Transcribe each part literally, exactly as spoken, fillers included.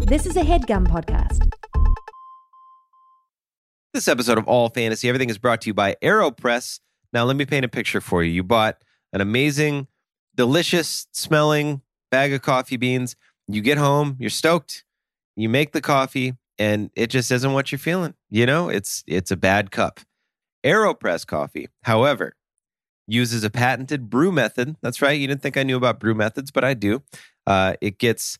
This is a HeadGum podcast. This episode of All Fantasy Everything is brought to you by AeroPress. Now, let me paint a picture for you. You bought an amazing, delicious smelling bag of coffee beans. You get home, you're stoked. You make the coffee, and it just isn't what you're feeling. You know, it's it's a bad cup. AeroPress coffee, however, uses a patented brew method. That's right. You didn't think I knew about brew methods, but I do. Uh, it gets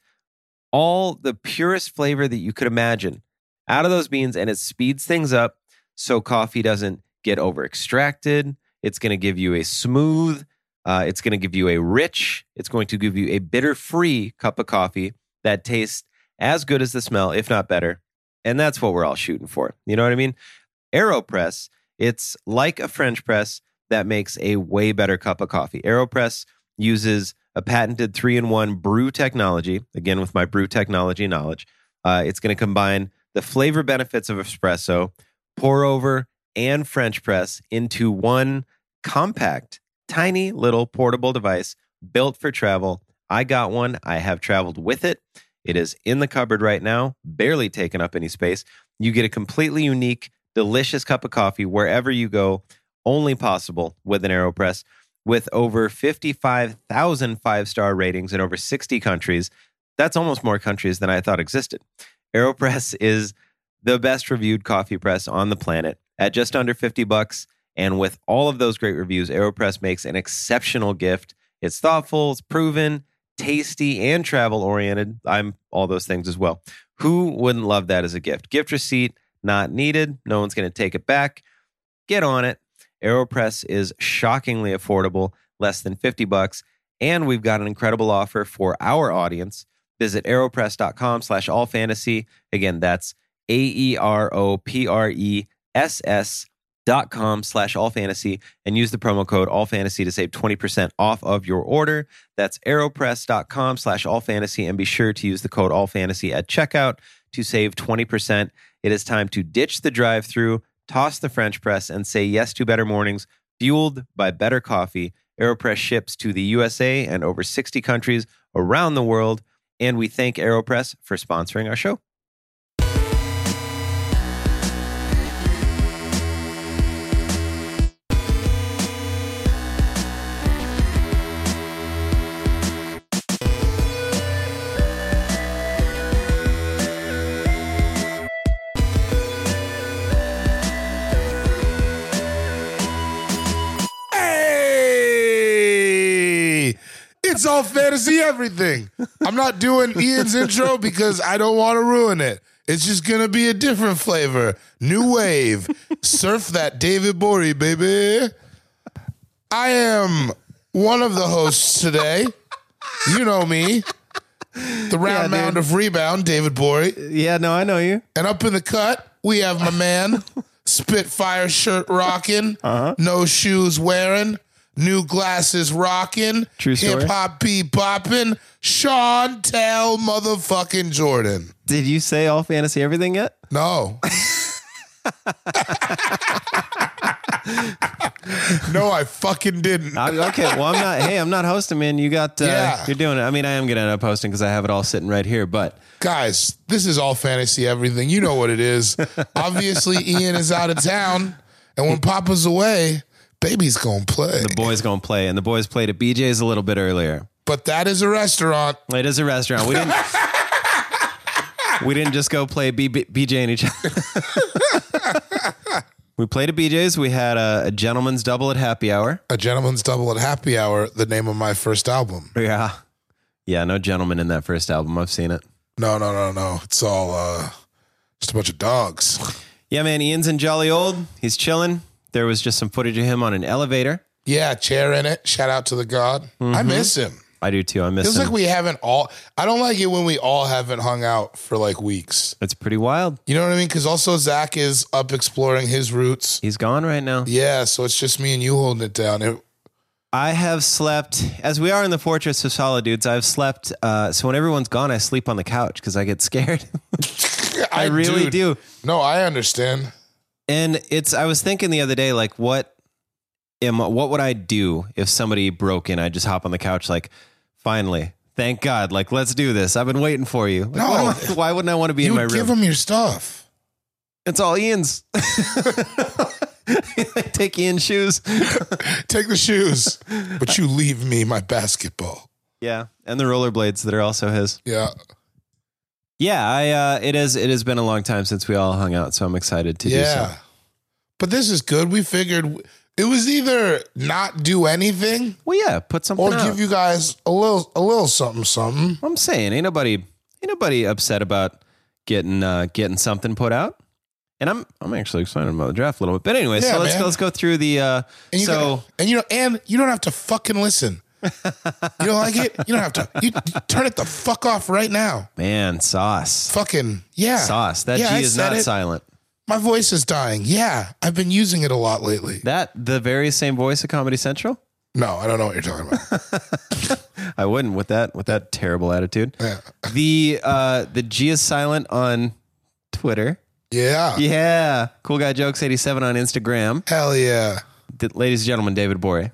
all the purest flavor that you could imagine out of those beans, and it speeds things up so coffee doesn't get over extracted. It's going to give you a smooth, uh, it's going to give you a rich, it's going to give you a bitter-free cup of coffee that tastes as good as the smell, if not better. And that's what we're all shooting for. You know what I mean? AeroPress, it's like a French press that makes a way better cup of coffee. AeroPress uses a patented three in one brew technology, again with my brew technology knowledge. Uh, it's going to combine the flavor benefits of espresso, pour over, and French press into one compact, tiny little portable device built for travel. I got one. I have traveled with it. It is in the cupboard right now, barely taking up any space. You get a completely unique, delicious cup of coffee wherever you go, only possible with an AeroPress. With over fifty-five thousand five-star ratings in over sixty countries, that's almost more countries than I thought existed. AeroPress is the best reviewed coffee press on the planet at just under fifty bucks. And with all of those great reviews, AeroPress makes an exceptional gift. It's thoughtful, it's proven, tasty, and travel-oriented. I'm all those things as well. Who wouldn't love that as a gift? Gift receipt, not needed. No one's going to take it back. Get on it. AeroPress is shockingly affordable, less than fifty bucks. And we've got an incredible offer for our audience. Visit aeropress.com slash all fantasy. Again, that's A-E-R-O-P-R-E-S-S dot com slash all fantasy and use the promo code all fantasy to save twenty percent off of your order. That's aeropress.com slash all fantasy and be sure to use the code all fantasy at checkout to save twenty percent. It is time to ditch the drive-through, toss the French press, and say yes to better mornings fueled by better coffee. AeroPress ships to the U S A and over sixty countries around the world. And we thank AeroPress for sponsoring our show. It's all fantasy everything. I'm not doing Ian's intro because I don't want to ruin it. It's just going to be a different flavor. New wave. Surf that David Bory, baby. I am one of the hosts today. You know me. The round yeah, mound of rebound, David Bory. Yeah, no, I know you. And up in the cut, we have my man, Spitfire shirt rocking, uh-huh. no shoes wearing, new glasses rocking, true story, hip hop beat bopping, Sean Tell motherfucking Jordan. Did you say all fantasy everything yet? No. No, I fucking didn't. uh, okay, well, I'm not. Hey, I'm not hosting, man. You got. Uh, yeah. You're doing it. I mean, I am gonna end up hosting because I have it all sitting right here. But guys, this is all fantasy everything. You know what it is. Obviously, Ian is out of town, and when Papa's away, baby's gonna play. The boy's gonna play, and the boys played at B J's a little bit earlier. But that is a restaurant. It is a restaurant. We didn't. we didn't just go play B- B- BJ and each other. We played at B J's. We had a, a gentleman's double at happy hour. A gentleman's double at happy hour. The name of my first album. Yeah, yeah. No gentleman in that first album. I've seen it. No, no, no, no. It's all uh, just a bunch of dogs. Yeah, man. Ian's in jolly old. He's chilling. There was just some footage of him on an elevator. Yeah, chair in it. Shout out to the God. Mm-hmm. I miss him. I do too. I miss Feels him. like we haven't all... I don't like it when we all haven't hung out for like weeks. It's pretty wild. You know what I mean? Because also Zach is up exploring his roots. He's gone right now. Yeah, so it's just me and you holding it down. It, I have slept, as we are in the Fortress of Solitudes, I've slept... Uh, so when everyone's gone, I sleep on the couch because I get scared. I, I really dude, do. No, I understand. And it's... I was thinking the other day, like, what... Am, what would I do if somebody broke in? I'd just hop on the couch like... Finally, Thank God. Like, let's do this. I've been waiting for you. Like, No. why, am I- why wouldn't I want to be You in my would room? give him your stuff. It's all Ian's. Take Ian's shoes. Take the shoes, but you leave me my basketball. Yeah, and the rollerblades that are also his. Yeah. Yeah, I. Uh, it is. It has been a long time since we all hung out, so I'm excited to do Yeah. so. But this is good. We figured it was either not do anything Well, yeah, put something or out. give you guys a little a little something something. I'm saying, ain't nobody, ain't nobody upset about getting uh, getting something put out. And I'm I'm actually excited about the draft a little bit. But anyway, Yeah, so let's man. go, let's go through the. Uh, And you so gotta- and you know and you don't have to fucking listen. You don't like it? You don't have to. You, you turn it the fuck off right now. man, sauce, Fucking yeah. sauce. That Yeah, G I is said not it. silent. My voice is dying. Yeah, I've been using it a lot lately. That the very same voice of Comedy Central. No, I don't know what you're talking about. I wouldn't with that with that terrible attitude. Yeah. The uh, the G is silent on Twitter. Yeah. Yeah, cool guy jokes eighty-seven on Instagram. Hell yeah. D- ladies and gentlemen, David Borey.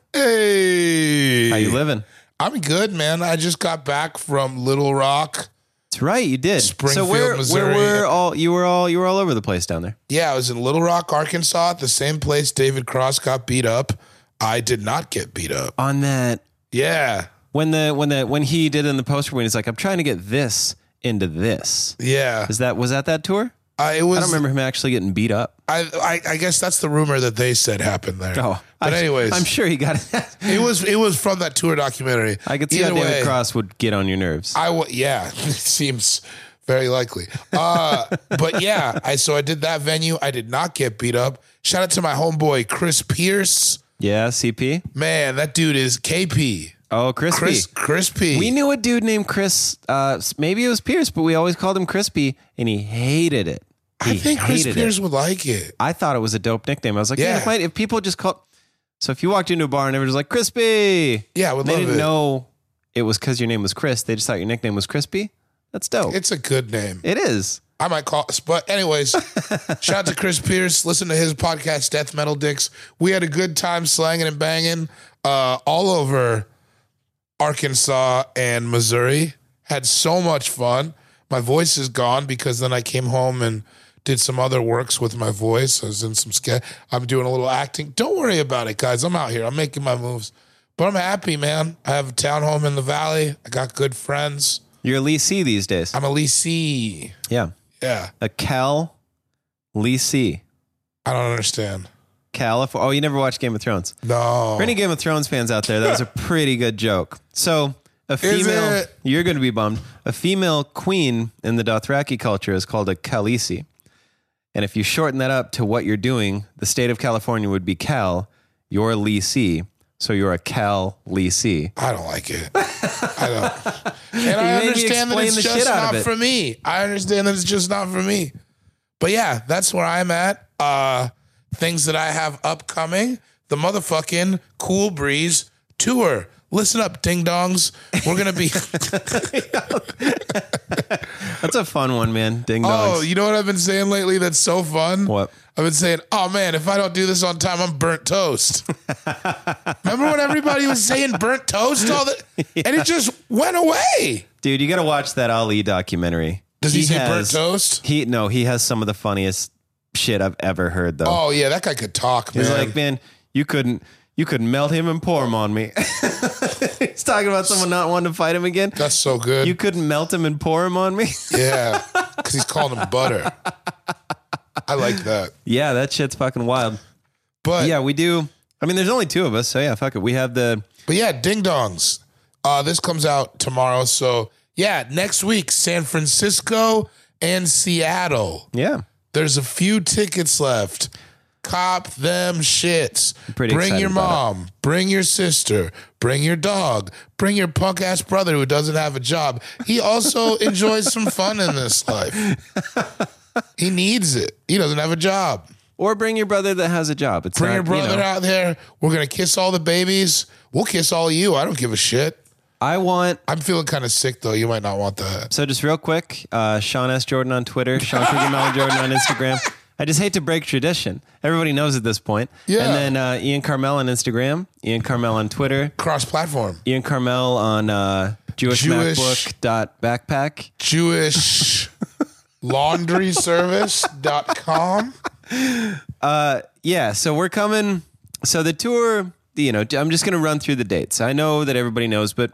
Hey. How you living? I'm good, man. I just got back from Little Rock. That's right, you did. Springfield, so where, Missouri. where were all you were all you were all over the place down there. Yeah, I was in Little Rock, Arkansas, at the same place David Cross got beat up. I did not get beat up. On that Yeah. when the when the when he did in the poster when he's like, I'm trying to get this into this. Yeah. Is that was that that tour? Uh, it was I don't remember him actually getting beat up. I, I I guess that's the rumor that they said happened there. Oh, but I, anyways, I'm sure he got it. it was it was from that tour documentary. I could see Either how David way, Cross would get on your nerves. I w- yeah, it seems very likely. Uh, but yeah, I so I did that venue. I did not get beat up. Shout out to my homeboy Chris Pierce. yeah, C P. Man, that dude is K P. Oh, Crispy. Chris Crispy. We knew a dude named Chris. Uh, maybe it was Pierce, but we always called him Crispy, and he hated it. He I think Chris hated Pierce it. would like it. I thought it was a dope nickname. I was like, yeah, Yeah. if, my, if people just called. So if you walked into a bar and everyone was like, Crispy. Yeah, I would they love didn't it. know it was because your name was Chris. They just thought your nickname was Crispy. That's dope. It's a good name. It is. I might call, but anyways, shout out to Chris Pierce. Listen to his podcast, Death Metal Dicks. We had a good time slanging and banging uh, all over Arkansas and Missouri. Had so much fun. My voice is gone because then I came home and did some other works with my voice. I was in some sketch. I'm doing a little acting. Don't worry about it, guys. I'm out here. I'm making my moves. But I'm happy, man. I have a townhome in the valley. I got good friends. You're a Lee C these days. I'm a Lee C. yeah. Yeah. A Cal Lee C. I don't understand. California. Oh, you never watched Game of Thrones. No. For any Game of Thrones fans out there, that was a pretty good joke. So a female, it? you're going to be bummed. A female queen in the Dothraki culture is called a Khaleesi. And if you shorten that up to what you're doing, the state of California would be Cal. You're Lee C. So you're a Cal Lee C. I don't like it. I don't. And I made me understand that explain it's the just shit out of not it. for me. I understand that it's just not for me. But yeah, that's where I'm at. Uh, things that I have upcoming. The motherfucking Cool Breeze tour. Listen up, ding dongs. We're going to be. That's a fun one, man. Ding Oh, dongs. you know what I've been saying lately that's so fun? What? I've been saying, oh man, if I don't do this on time, I'm burnt toast. Remember when everybody was saying burnt toast? All the, and it just went away. Dude, you got to watch that Ali documentary. Does he, say burnt has- toast? He no, he has some of the funniest shit I've ever heard though. Oh yeah, that guy could talk, man. He's like, man, you couldn't you couldn't melt him and pour him on me. He's talking about someone not wanting to fight him again. That's so good. You couldn't melt him and pour him on me. Yeah, because he's calling him butter. I like that. Yeah, that shit's fucking wild. But Yeah, we do. I mean, there's only two of us, so yeah, fuck it. We have the but yeah, ding dongs. Uh, this comes out tomorrow, so yeah, next week, San Francisco and Seattle. yeah. There's a few tickets left. Cop them shits. pretty bring excited your about mom. Bring your sister. Bring your dog. Bring your punk ass brother who doesn't have a job. He also enjoys some fun in this life. He needs it. He doesn't have a job. Or bring your brother that has a job. It's Bring not, your brother you know, out there. We're going to kiss all the babies. We'll kiss all of you. I don't give a shit. I want I'm feeling kind of sick, though. You might not want that. So just real quick, uh, Sean S. Jordan on Twitter, Sean Krieger Mellon Jordan on Instagram. I just hate to break tradition. Everybody knows at this point. Yeah. And then uh, Ian Carmel on Instagram, Ian Carmel on Twitter, Cross-platform. Ian Carmel on uh, Jewish, Jewish- MacBook dot backpack. Jewish laundry service dot com. Uh, yeah, so we're coming. So the tour, you know, I'm just going to run through the dates. I know that everybody knows, but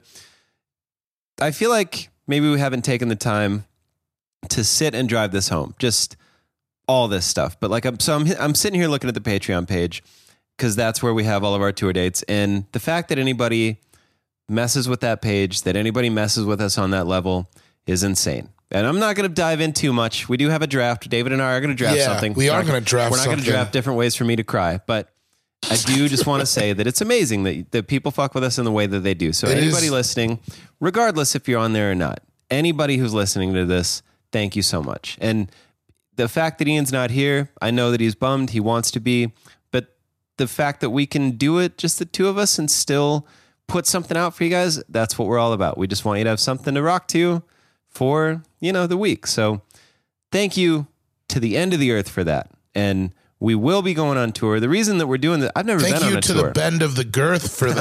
I feel like maybe we haven't taken the time to sit and drive this home. Just all this stuff. But like, I'm, so I'm, I'm sitting here looking at the Patreon page because that's where we have all of our tour dates. And the fact that anybody messes with that page, that anybody messes with us on that level is insane. And I'm not going to dive in too much. We do have a draft. David and I are going to draft Yeah, something. we are We're not- gonna draft We're not going to something. draft different ways for me to cry. But I do just want to say that it's amazing that, that people fuck with us in the way that they do. So It anybody is- listening, regardless if you're on there or not, anybody who's listening to this, thank you so much. And the fact that Ian's not here, I know that he's bummed. He wants to be. But the fact that we can do it, just the two of us, and still put something out for you guys, that's what we're all about. We just want you to have something to rock to for, you know, the week. So thank you to the end of the earth for that. And we will be going on tour. The reason that we're doing that, I've never Thank been on you a to tour. the bend of the girth for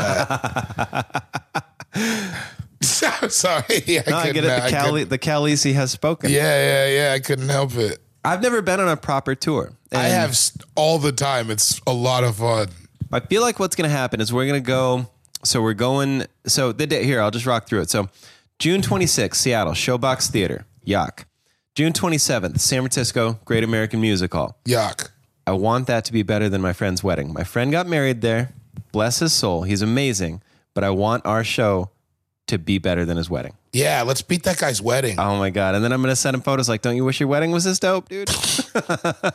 that. Sorry, I, No, I get it. couldn't- The, I Cali- couldn't- the Calisi has spoken. Yeah, yeah, yeah. I couldn't help it. I've never been on a proper tour. I And have s- all the time. It's a lot of fun. I feel like what's going to happen is we're going to go. So we're going. So the day here, I'll just rock through it. So June twenty-sixth, Seattle, Showbox Theater, Yuck. June twenty-seventh, San Francisco, Great American Music Hall. Yuck. I want that to be better than my friend's wedding. My friend got married there. Bless his soul. He's amazing. But I want our show to be better than his wedding. Yeah, let's beat that guy's wedding. Oh my God. And then I'm going to send him photos like, don't you wish your wedding was this dope, dude? uh,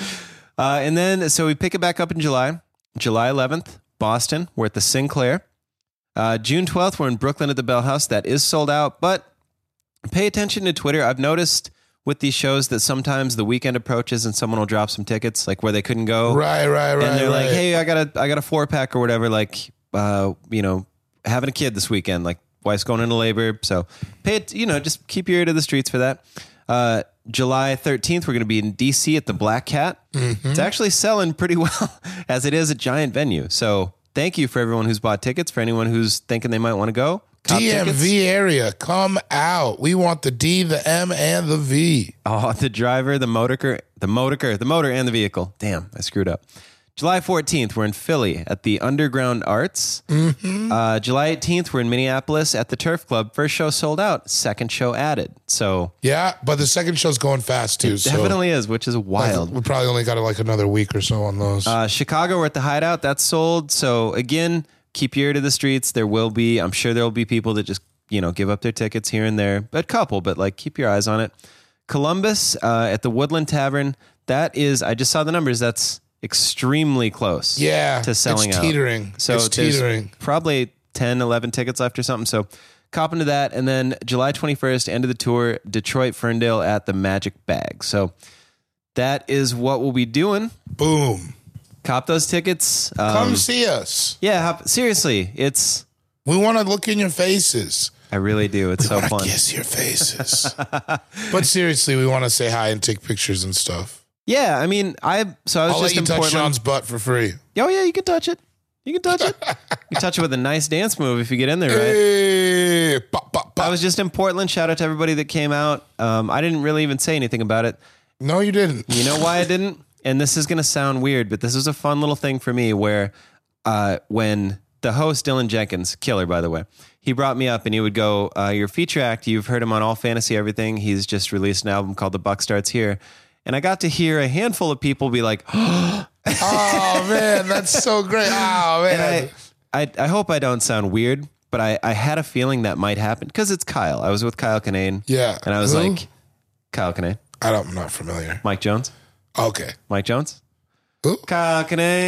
and then, so we pick it back up in July. July eleventh, Boston. We're at the Sinclair. Uh, June twelfth, we're in Brooklyn at the Bell House. That is sold out, but pay attention to Twitter. I've noticed with these shows that sometimes the weekend approaches and someone will drop some tickets, like where they couldn't go. Right, right, right. And they're right. like, hey, I got a, I got a four pack or whatever. Like, uh, you know, having a kid this weekend, like wife's going into labor. So pay it, you know, just keep your ear to the streets for that. Uh, July thirteenth, we're going to be in D C at the Black Cat. Mm-hmm. It's actually selling pretty well as it is a giant venue. So thank you for everyone who's bought tickets. For anyone who's thinking they might want to go, cop D M V tickets. area, come out. We want the D, the M, and the V. Oh, the driver, the motorcar, the motorcar, the motor and the vehicle. Damn, I screwed up. July fourteenth, we're in Philly at the Underground Arts. Mm-hmm. Uh, July eighteenth, we're in Minneapolis at the Turf Club. First show sold out, second show added. So Yeah, but the second show's going fast too. So definitely is, which is wild. we probably only got like another week or so on those. Uh, Chicago, we're at the Hideout. That's sold. So again, keep your ear to the streets. There will be, I'm sure there will be people that just, you know, give up their tickets here and there. A couple, but like keep your eyes on it. Columbus uh, at the Woodland Tavern. That is, I just saw the numbers. That's extremely close. yeah, to selling it's out. teetering. So it's there's teetering. probably ten, eleven tickets left or something. So cop into that. And then July twenty-first, end of the tour, Detroit, Ferndale at the Magic Bag. So that is what we'll be doing. Boom. Cop those tickets. Um, Come see us. yeah, hop, seriously, it's, We want to look in your faces. I really do. It's so I fun. kiss your faces. But seriously, we want to say hi and take pictures and stuff. Yeah, I mean, I, so I was I'll let just you in touch Portland. Sean's butt for free. Oh yeah, you can touch it. You can touch it. You can touch it with a nice dance move if you get in there, right? Hey, pop, pop, pop. I was just in Portland. Shout out to everybody that came out. Um, I didn't really even say anything about it. No, you didn't. You know why I didn't? And this is going to sound weird, but this was a fun little thing for me where uh, when the host, Dylan Jenkins, killer, by the way, he brought me up and he would go, uh, your feature act, you've heard him on All Fantasy Everything. He's just released an album called The Buck Starts Here. And I got to hear a handful of people be like, oh, Oh, man, that's so great. Oh, man. and I, I, I hope I don't sound weird, but I, I had a feeling that might happen because it's Kyle. I was with Kyle Kinane. Yeah. And I was Who? like, Kyle Kinane, I don't, I'm not familiar. Mike Jones, Okay. Mike Jones, Who? Kyle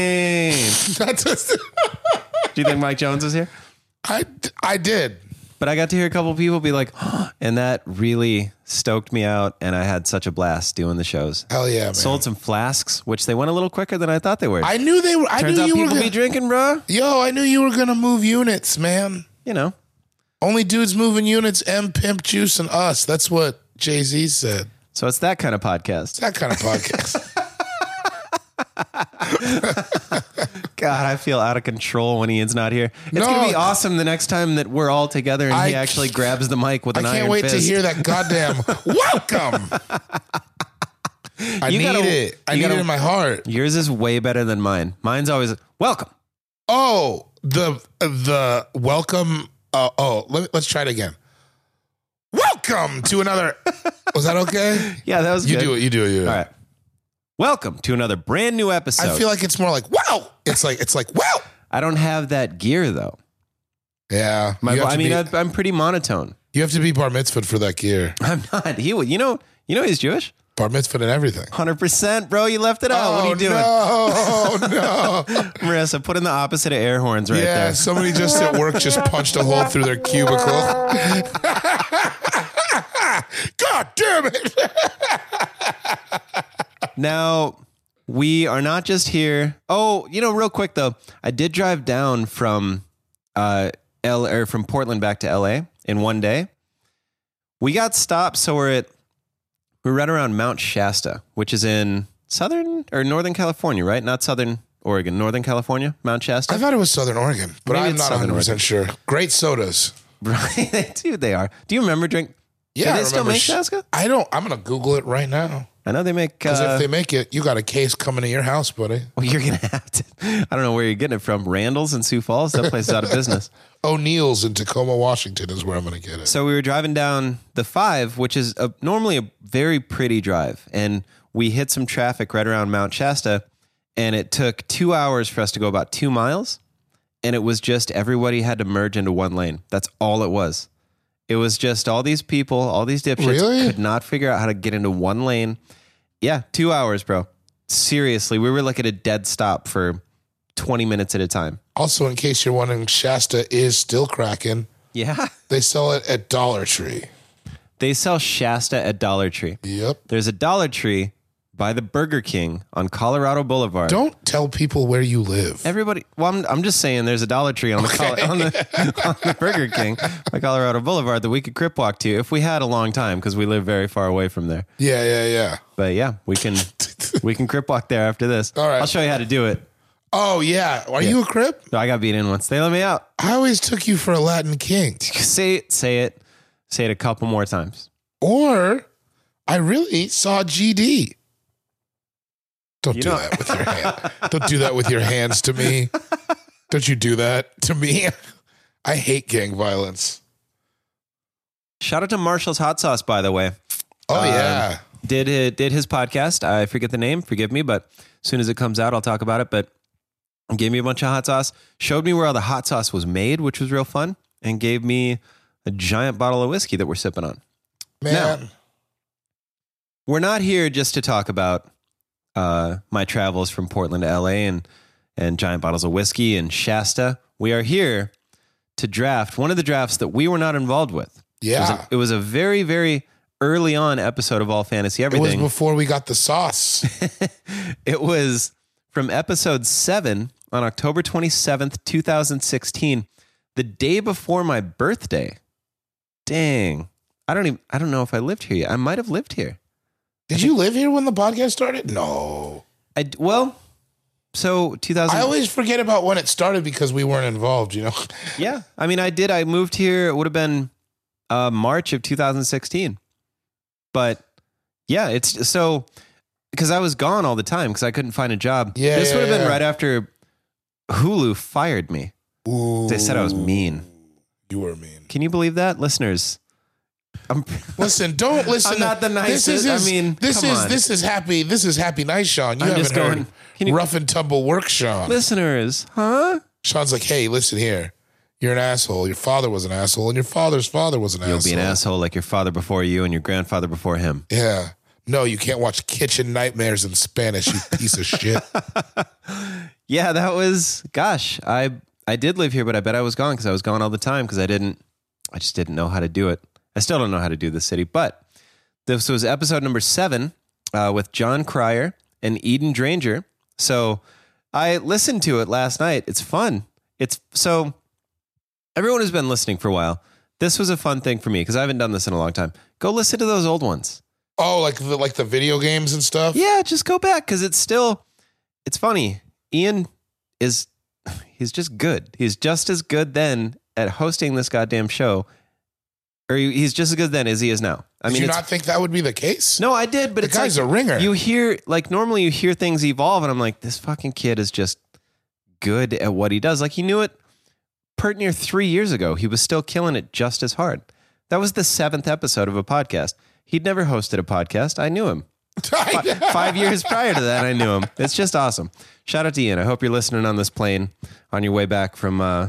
Kinane. That's just, Do you think Mike Jones is here? I, I did. But I got to hear a couple of people be like, oh, and that really stoked me out. And I had such a blast doing the shows. Hell yeah, man. Sold some flasks, which they went a little quicker than I thought they were. I knew they were. I Turns knew out you were people gonna, be drinking, bro. Yo, I knew you were going to move units, man. You know. Only dudes moving units, M, Pimp Juice, and us. That's what Jay-Z said. So it's that kind of podcast. That kind of podcast. God, I feel out of control when Ian's not here. It's No. going to be awesome the next time that we're all together and I he actually grabs the mic with I an can't iron wait fist. to hear that goddamn welcome. I You need gotta- it. I you need gotta- it in my heart. Yours is way better than mine. Mine's always, welcome. Oh, the the welcome. Uh, oh, let me, let's try it again. Welcome to another. Was that okay? Yeah, that was You good. do it. You do it. You do it. All right. Welcome to another brand new episode. I feel like it's more like wow. It's like it's like wow. I don't have that gear though. Yeah. My, you have I to mean, be, I, I'm pretty monotone. you have to be bar mitzvahed for that gear. I'm not. He, you know, you know, he's Jewish. Bar mitzvahed and everything. one hundred percent, bro. You left it out. what are you doing? Oh no, no. Marissa, put in the opposite of air horns right Yeah, there. somebody just at work just punched a hole through their cubicle. God damn it. Now, we are not just here. Oh, you know, real quick though, I did drive down from uh L or from Portland back to L A in one day. We got stopped, so we're at we're right around Mount Shasta, which is in Southern or Northern California, right? Not Southern Oregon, Northern California, Mount Shasta. I thought it was Southern Oregon, but Maybe I'm it's not Southern one hundred percent sure. Great sodas. Right, dude, they are. Do you remember drink? Yeah, Do I they still remember make sh- Shasta? I don't. I'm gonna Google it right now. I know they make. Because Uh, if they make it, you got a case coming to your house, buddy. well, you're gonna have to. I don't know where you're getting it from. Randall's in Sioux Falls. That place is out of business. O'Neill's in Tacoma, Washington is where I'm gonna get it. So we were driving down the five, which is a, normally a very pretty drive, and we hit some traffic right around Mount Shasta, and it took two hours for us to go about two miles, and it was just everybody had to merge into one lane. That's all it was. It was just all these people, all these dipshits Really? could not figure out how to get into one lane. Yeah, two hours, bro. Seriously, we were like at a dead stop for twenty minutes at a time. Also, in case you're wondering, Shasta is still cracking. Yeah. They sell it at Dollar Tree. They sell Shasta at Dollar Tree. Yep. There's a Dollar Tree by the Burger King on Colorado Boulevard. Don't tell people where you live. Everybody, well, I'm, I'm just saying there's a Dollar Tree on the, Col- on the on the Burger King by Colorado Boulevard that we could crip walk to if we had a long time because we live very far away from there. Yeah, yeah, yeah. But yeah, we can we can crip walk there after this. All right. I'll show you how to do it. Oh, yeah. Are you a Crip? No, I got beat in once. They let me out. I always took you for a Latin king. Say it, say it, say it a couple more times. Or I really saw G D. Don't You do know- that with your hand. Don't do that with your hands to me. Don't you do that to me. I hate gang violence. Shout out to Marshall's Hot Sauce, by the way. Oh, Um, yeah. Did it, did his podcast. I forget the name. Forgive me, but as soon as it comes out, I'll talk about it. But gave me a bunch of hot sauce, showed me where all the hot sauce was made, which was real fun, and gave me a giant bottle of whiskey that we're sipping on. Man. We're not here just to talk about uh, my travels from Portland to L A and and giant bottles of whiskey and Shasta. We are here to draft one of the drafts that we were not involved with. It was, Yeah. a, it was a very, very early on episode of All Fantasy It was Everything. before we got the sauce. It was from episode seven on October twenty-seventh, twenty sixteen, the day before my birthday. Dang. I don't even, I don't know if I lived here yet. I might have lived here. Did you live here when the podcast started? No. I, d- well, so two thousand. I always forget about when it started because we weren't involved, you know? Yeah. I mean, I did. I moved here. It would have been uh, March of two thousand sixteen. But yeah, it's so because I was gone all the time because I couldn't find a job. Yeah, This yeah, would have been yeah. right after Hulu fired me. Ooh, They said I was mean. You were mean. Can you believe that, listeners? I'm, Listen, don't listen. I'm not to- the This is, nicest. I his- mean, this come is on. this is happy. This is happy night, Sean. You I'm haven't just heard going- Can you- rough and tumble work, Sean. listeners, huh? Sean's like, hey, listen here. You're an asshole. Your father was an asshole, and your father's father was an You'll asshole. be an asshole like your father before you and your grandfather before him. Yeah. No, you can't watch Kitchen Nightmares in Spanish, you piece of shit. Yeah, that was, gosh, I I did live here, but I bet I was gone because I was gone all the time because I didn't, I just didn't know how to do it. I still don't know how to do this city, but this was episode number seven uh, with John Cryer and Eden Dranger. So I listened to it last night. It's fun. It's so everyone who's been listening for a while. This was a fun thing for me because I haven't done this in a long time. Go listen to those old ones. Oh, like the like the video games and stuff? Yeah, just go back because it's still, it's funny. Ian is he's just good. He's just as good then at hosting this goddamn show. Or he, he's just as good then as he is now. I Did mean, you it's, not think that would be the case? no, I did, but The it's guy's like, a ringer. You hear, like, normally you hear things evolve, and I'm like, this fucking kid is just good at what he does. Like, he knew it pert near three years ago. He was still killing it just as hard. That was the seventh episode of a podcast. He'd never hosted a podcast. I knew him. Five, five years prior to that, I knew him. It's just awesome. Shout out to Ian. I hope you're listening on this plane on your way back from uh,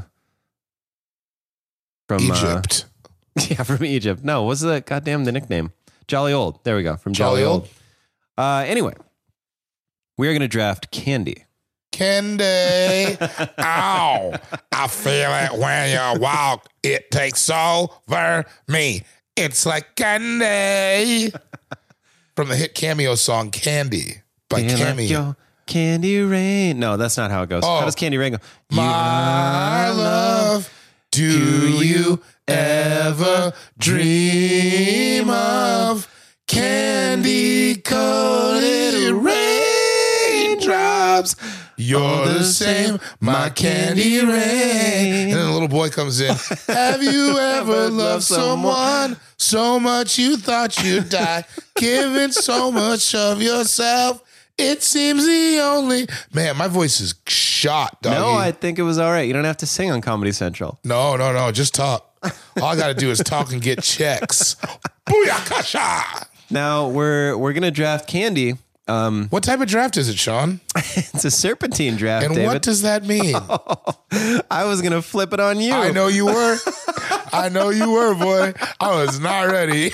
from Egypt. Uh, yeah, from Egypt. No, what's the goddamn the nickname? Jolly Old. There we go. From Jolly, Jolly Old. Old. Uh, anyway, we are going to draft Candy. Candy. Ow. I feel it when you walk. It takes over me. It's like candy. From the hit cameo song Candy by Feel like Cameo. your Candy Rain. No, that's not how it goes. Oh. How does Candy Rain go? My love, do you ever dream of candy coated raindrops? You're the same, my candy rain. And then a little boy comes in. Have you ever loved someone so much you thought you'd die? Giving so much of yourself. It seems the only... Man, my voice is shot, doggy. No, I think it was all right. You don't have to sing on Comedy Central. No, no, no. Just talk. All I got to do is talk and get checks. Booyakasha! Now, we're we're going to draft Candy. Um, What type of draft is it, Sean? it's a serpentine draft, And David. what does that mean? I was going to flip it on you. I know you were. I know you were, boy. I was not ready.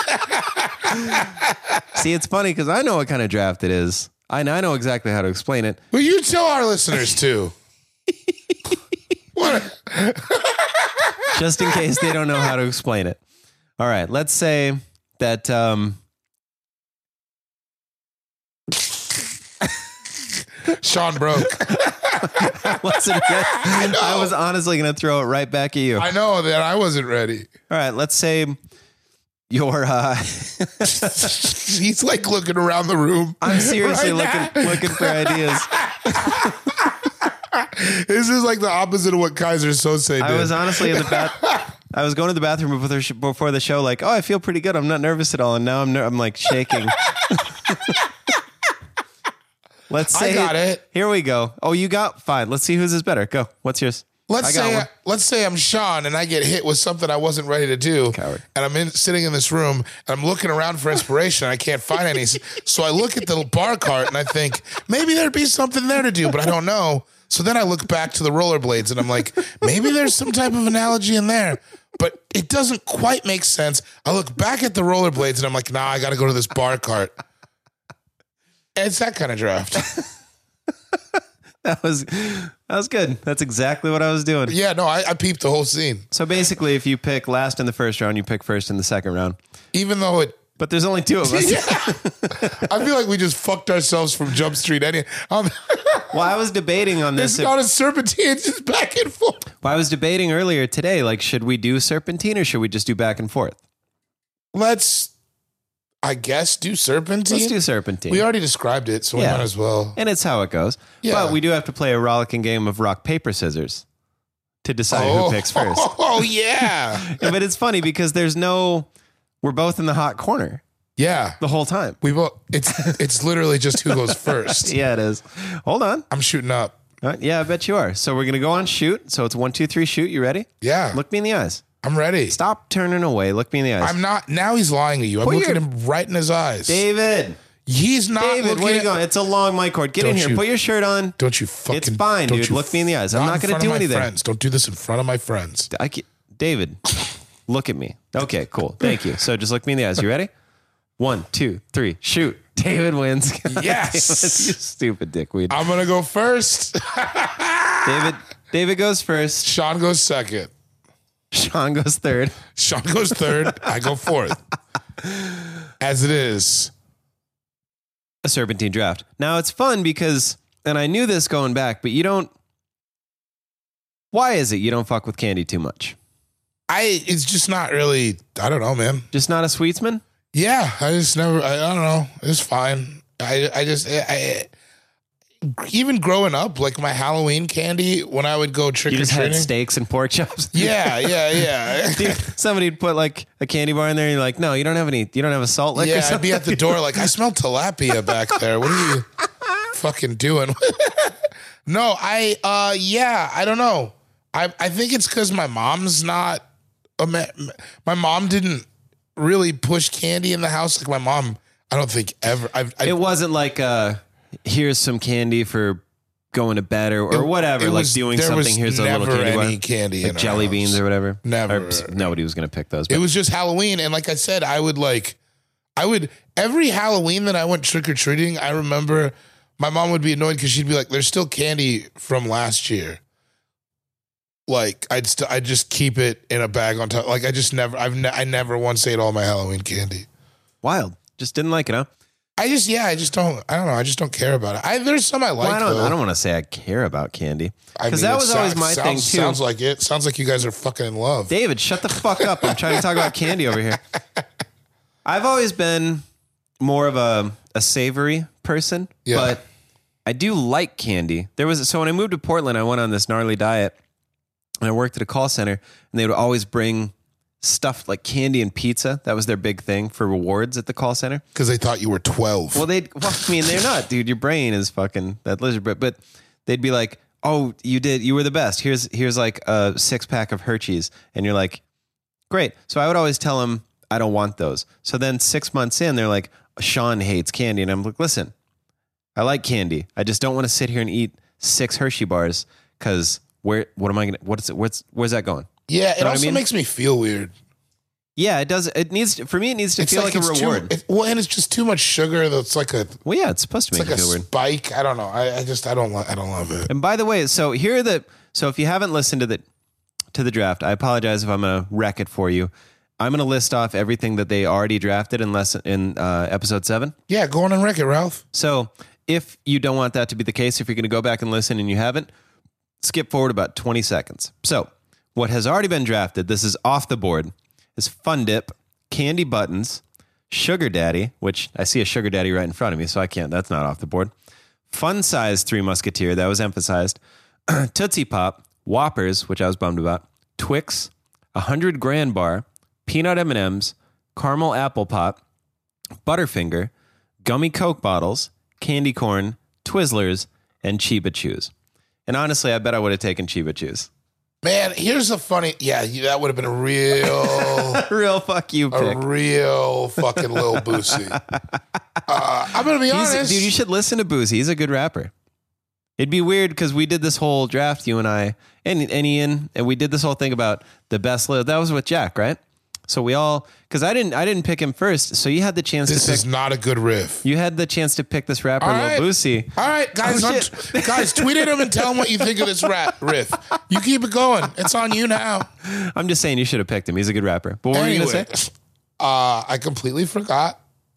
See, it's funny because I know what kind of draft it is. I know, I know exactly how to explain it. Well, you tell our listeners too. What? Just in case they don't know how to explain it. All right, let's say that um, Sean broke. I wasn't ready. I know. I was honestly going to throw it right back at you. I know that I wasn't ready. All right, let's say your. Uh, He's like looking around the room. I'm seriously right looking now. looking for ideas. This is like the opposite of what Kaiser Sose did. I was honestly in the bath. I was going to the bathroom before the, sh- before the show, like, oh, I feel pretty good. I'm not nervous at all, and now I'm ner- I'm like shaking. Let's say I got it. Here we go. Oh, you got fine. Let's see whose is better. Go. What's yours? Let's I got say one. let's say I'm Sean and I get hit with something I wasn't ready to do. Coward. And I'm in, sitting in this room and I'm looking around for inspiration. I can't find any. So I look at the bar cart and I think maybe there'd be something there to do, but I don't know. So then I look back to the rollerblades and I'm like, maybe there's some type of analogy in there, but it doesn't quite make sense. I look back at the rollerblades and I'm like, nah, I got to go to this bar cart. It's that kind of draft. That was that was good. That's exactly what I was doing. Yeah, no, I, I peeped the whole scene. So basically, if you pick last in the first round, you pick first in the second round. Even though it But there's only two of us. Yeah. I feel like we just fucked ourselves from Jump Street. Any, um, Well, I was debating on it's this. not a serpentine, it's just back and forth. Well, I was debating earlier today, like, should we do serpentine or should we just do back and forth? Let's, I guess, do serpentine. Let's do serpentine. We already described it, so we Yeah. might as well. And it's how it goes. Yeah. But we do have to play a rollicking game of rock, paper, scissors to decide Oh. who picks first. Oh, yeah. Yeah, but it's funny because there's no, we're both in the hot corner Yeah. the whole time. We both, it's, it's literally just who goes first. Yeah, it is. Hold on. I'm shooting up. Uh, yeah, I bet you are. So we're going to go on shoot. So it's one, two, three, shoot. You ready? Yeah. Look me in the eyes. I'm ready. Stop turning away. Look me in the eyes. I'm not, now he's lying to you. I'm Put looking your- him right in his eyes. David. He's not David, looking where you at- going? It's a long mic cord. Get Don't in here. you- Put your shirt on. Don't you fucking... It's fine, don't dude. you Look me in the eyes. I'm not in gonna front do of my anything. Friends. Don't do this in front of my friends. I can't- David, look at me. Okay, cool. Thank you. So just look me in the eyes. You ready? One, two, three, shoot. David wins. Yes. You stupid dickweed. I'm going to go first. David, David goes first. Sean goes second. Sean goes third. Sean goes third. I go fourth. As it is. A serpentine draft. Now it's fun because, and I knew this going back, but you don't. Why is it you don't fuck with candy too much? I, it's just not really, I don't know, man. Just not a sweetsman? Yeah. I just never, I, I don't know. It's fine. I, I just, I, I, even growing up, like my Halloween candy when I would go trick You or just had treating. steaks and pork chops. Yeah, yeah, yeah. Dude, somebody'd put like a candy bar in there and you're like, no, you don't have any, you don't have a salt lick or Yeah, something? I'd be at the door like, I smell tilapia back there. What are you fucking doing? No, I, uh, yeah, I don't know. I, I think it's because my mom's not, a ma- my mom didn't really push candy in the house. Like my mom, I don't think ever. I've, I, It wasn't like, uh, here's some candy for going to bed or, or whatever, it like was- doing there something. was Here's a little never candy bar. any candy like in our jelly house. beans or whatever. Never. Or, pss, nobody was going to pick those. It But was just Halloween. And like I said, I would like, I would, every Halloween that I went trick or treating, I remember my mom would be annoyed because she'd be like, there's still candy from last year. Like I'd st- I'd just keep it in a bag on top. Like I just never, I've ne- I never once ate all my Halloween candy. wild. Just didn't like it, huh? I just, yeah, I just don't, I don't know. I just don't care about it. I, there's some I like. Well, I don't, though. I don't want to say I care about candy. I Because mean, that it was sounds- always my sounds, thing too. Sounds like it. Sounds like you guys are fucking in love. David, shut the fuck up. I'm trying to talk about candy over here. I've always been more of a, a savory person, Yeah. but I do like candy. There was so when I moved to Portland, I went on this gnarly diet and I worked at a call center and they would always bring stuff like candy and pizza. That was their big thing for rewards at the call center. Because they thought you were twelve. Well, they'd, well, I mean, they're not, dude. Your brain is fucking that lizard, but, but they'd be like, oh, you did, you were the best. Here's, here's like a six pack of Hershey's. And you're like, great. So I would always tell them, I don't want those. So then six months in, they're like, Sean hates candy. And I'm like, listen, I like candy. I just don't want to sit here and eat six Hershey bars because where, what am I going to, what's it, what's, where's that going? Yeah, it know what I also mean? makes me feel weird. Yeah, it does. It needs to, for me, it needs to It's feel like, like, a it's too- reward. it- well, and it's just too much sugar. That's like a, well, yeah, it's supposed to it's make like you a feel weird. spike. I don't know. I, I just, I don't, lo- I don't love it. And by the way, so here are the so if you haven't listened to the to the draft, I apologize if I'm going to wreck it for you. I'm going to list off everything that they already drafted in lesson in uh, episode seven. Yeah, go on and wreck it, Ralph. So if you don't want that to be the case, if you're going to go back and listen and you haven't, skip forward about twenty seconds. So what has already been drafted, this is off the board, is Fun Dip, Candy Buttons, Sugar Daddy, which I see a Sugar Daddy right in front of me, so I can't, that's not off the board. Fun Size Three Musketeer, that was emphasized. Tootsie Pop, Whoppers, which I was bummed about, Twix, one hundred Grand Bar, Peanut M and M's, Caramel Apple Pop, Butterfinger, Gummy Coke Bottles, Candy Corn, Twizzlers, and Chiba Chews. And honestly, I bet I would have taken Chiba Chews. Man, here's a funny, yeah, you- that would have been a real, Real fuck you pick. a real fucking Lil Boosie. Uh, I'm going to be He's, honest. dude, you should listen to Boozy. He's a good rapper. It'd be weird because we did this whole draft, you and I, and, and Ian, and we did this whole thing about the best list. That was with Jack, right? So we all, because I didn't, I didn't pick him first. So you had the chance This to pick. is not a good riff. You had the chance to pick this rapper, All Lil right. Boosie. All right, guys, Oh, I'm- shit. guys, tweet at him and tell him what you think of this rap riff. You keep it going. It's on you now. I'm just saying you should have picked him. He's a good rapper. But what were you Anyway, going to say? uh, I completely forgot.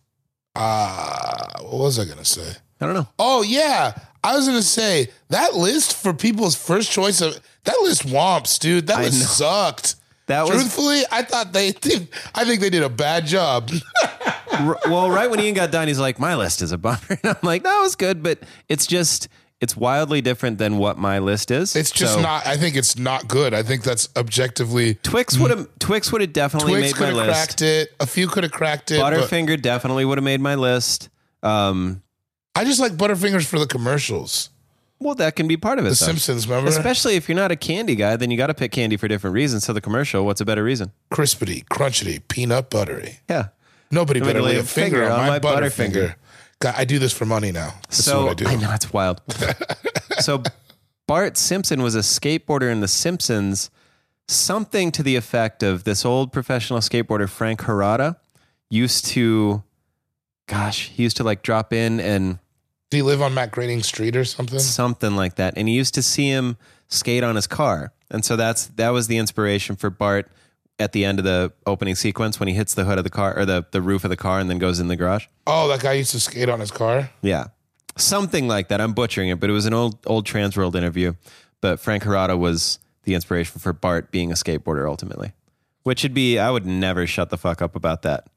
Uh, what was I going to say? I don't know. Oh, yeah. I was going to say that list for people's first choice of that list womps, dude. That I list know. sucked. That was Truthfully, I thought they did. I think they did a bad job. R- well, right when Ian got done, he's like, my list is a bummer. And I'm like, that was good, but it's just, it's wildly different than what my list is. It's just So, not. I think it's not good. I think that's objectively. Twix would have, Twix would have definitely Twix made could my have list. cracked it. A few could have cracked it. but Butterfinger definitely would have made my list. Um, I just like Butterfingers for the commercials. well, that can be part of it. The though. Simpsons, remember? Especially if you're not a candy guy, then you got to pick candy for different reasons. So the commercial, what's a better reason? Crispity, crunchity, peanut buttery. Yeah. Nobody Let me better lay lay a a finger, finger on my, Butterfinger. God, I do this for money now. This is So what I do. I know it's wild. So Bart Simpson was a skateboarder in The Simpsons. Something to the effect of this old professional skateboarder Frank Harada used to, gosh, he used to like drop in and Do you live on Matt Groening Street or something? something like that, and he used to see him skate on his car, and so that's that was the inspiration for Bart at the end of the opening sequence when he hits the hood of the car or the the roof of the car and then goes in the garage. Oh, that guy used to skate on his car? Yeah. Something like that. I'm butchering it, but it was an old old Transworld interview. But Frank Harada was the inspiration for Bart being a skateboarder ultimately. Which would be, I would never shut the fuck up about that.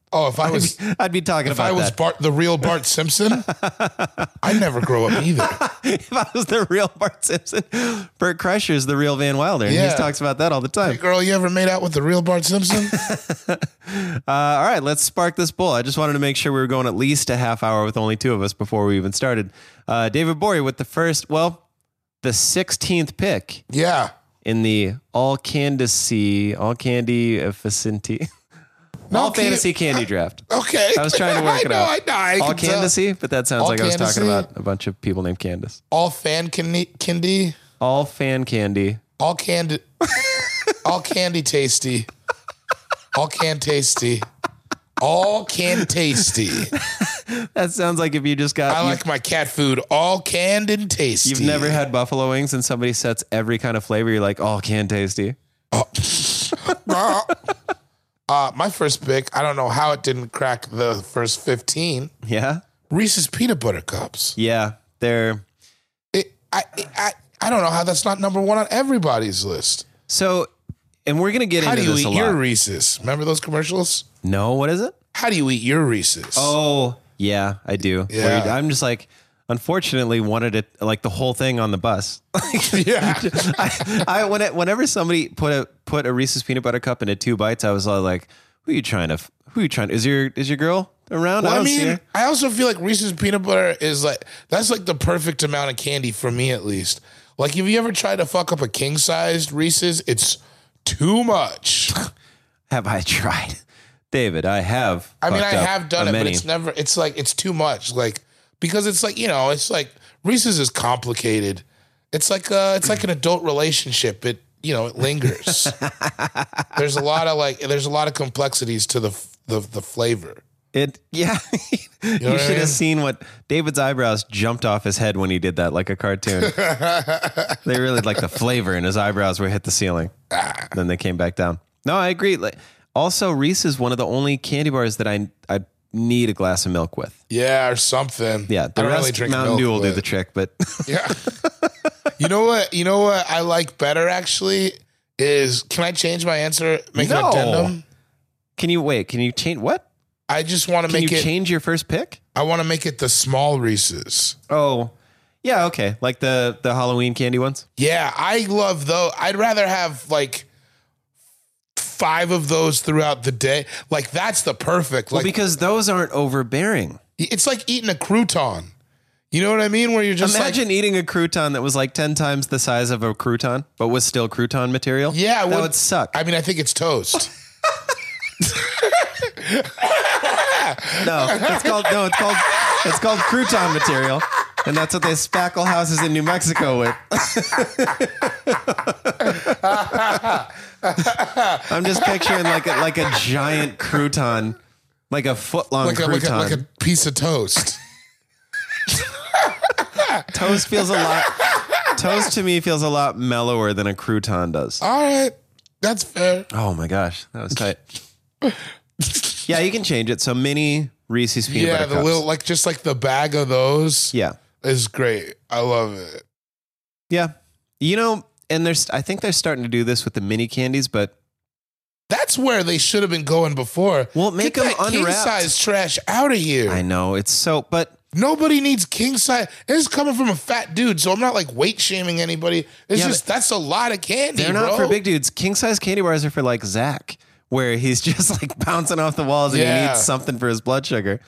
Oh, if I was, I'd be, I'd be talking if about I was that. Bart, the real Bart Simpson, I'd never grow up either. If I was the real Bart Simpson, Bert Kreischer's the real Van Wilder. And Yeah. he talks about that all the time. Hey, girl, you ever made out with the real Bart Simpson? Uh, all right, let's spark this bowl. I just wanted to make sure we were going at least a half hour with only two of us before we even started. Uh, David Bory with the first, well, the sixteenth pick Yeah. in the all candidacy, all candy efficiency, No, all can- fantasy candy draft. Okay. I was trying to work I it know, out. I know. I all can tell. candidacy, but that sounds All like I was candidacy? talking about a bunch of people named Candace. All fan candy, candy, All fan candy. all candy, all candy tasty, all can tasty, all can tasty. That sounds like if you just got. I you- like my cat food all canned and tasty. You've never had buffalo wings and somebody sets every kind of flavor. You're like, all can tasty. uh, my first pick, I don't know how it didn't crack the first fifteen. Yeah. Reese's peanut butter cups. Yeah. They're It, I, I, I don't know how that's not number one on everybody's list. so, and we're going to get How do into you this a eat your lot. Reese's? Remember those commercials? No, what is it? How do you eat your Reese's? Oh, yeah, I do. Yeah. Where you- I'm just like, unfortunately, wanted it like the whole thing on the bus. yeah. I, I when it, whenever somebody put a put a Reese's peanut butter cup into two bites, I was all like, "Who are you trying to? f- Who are you trying? Is your is your girl around?" Well, I I don't see mean, her. I also feel like Reese's peanut butter is like, that's like the perfect amount of candy for me, at least. Like, if you ever tried to fuck up a king sized Reese's, it's too much. Have I tried, David? I have. I mean, I fucked up have done a it, many. but it's never, it's like, it's too much. Like, because it's like, you know, it's like Reese's is complicated. It's like, uh, it's like an adult relationship. It, you know, it lingers. There's a lot of like, there's a lot of complexities to the, the, the flavor. It yeah. you what I should mean? have seen what David's eyebrows jumped off his head when he did that, like a cartoon. They really like the flavor, and his eyebrows were hit the ceiling. Then they came back down. No, I agree. Like, also, Reese is one of the only candy bars that I I need a glass of milk with. Yeah, or something. Yeah, I the don't rest really drink Mountain milk, Dew will do but- the trick, but Yeah. You know what? You know what I like better actually is, can I change my answer? Make No. an addendum. can you wait? Can you change what? I just want to Can make you it. change your first pick? I want to make it the small Reese's. Oh, yeah, okay, like the the Halloween candy ones. Yeah, I love those. I'd rather have like five of those throughout the day. Like that's the perfect. Well, Like because those aren't overbearing. it's like eating a crouton. You know what I mean? Where you're just Imagine like, eating a crouton that was like ten times the size of a crouton, but was still crouton material. yeah, that well, would suck. I mean, I think it's toast. no, it's called no, it's called it's called crouton material, and that's what they spackle houses in New Mexico with. I'm just picturing like a, like a giant crouton, like a foot long like, a, like, a, crouton. like a piece of toast. Toast feels a lot. Toast to me feels a lot mellower than a crouton does. All right, that's fair. Oh my gosh, that was tight. Yeah, you can change it. So mini Reese's peanut Yeah, butter the cups. little, like just like the bag of those yeah, is great. I love it. yeah. You know, and there's. I think they're starting to do this with the mini candies, but That's where they should have been going before. Well, make Get them that king unwrapped. size trash out of here. I know it's so. But Nobody needs king size. This is coming from a fat dude, so I'm not like weight shaming anybody. It's Yeah, just that's a lot of candy. they're not bro. for big dudes. King size candy bars are for like Zach, where he's just like bouncing off the walls and he Yeah. needs something for his blood sugar.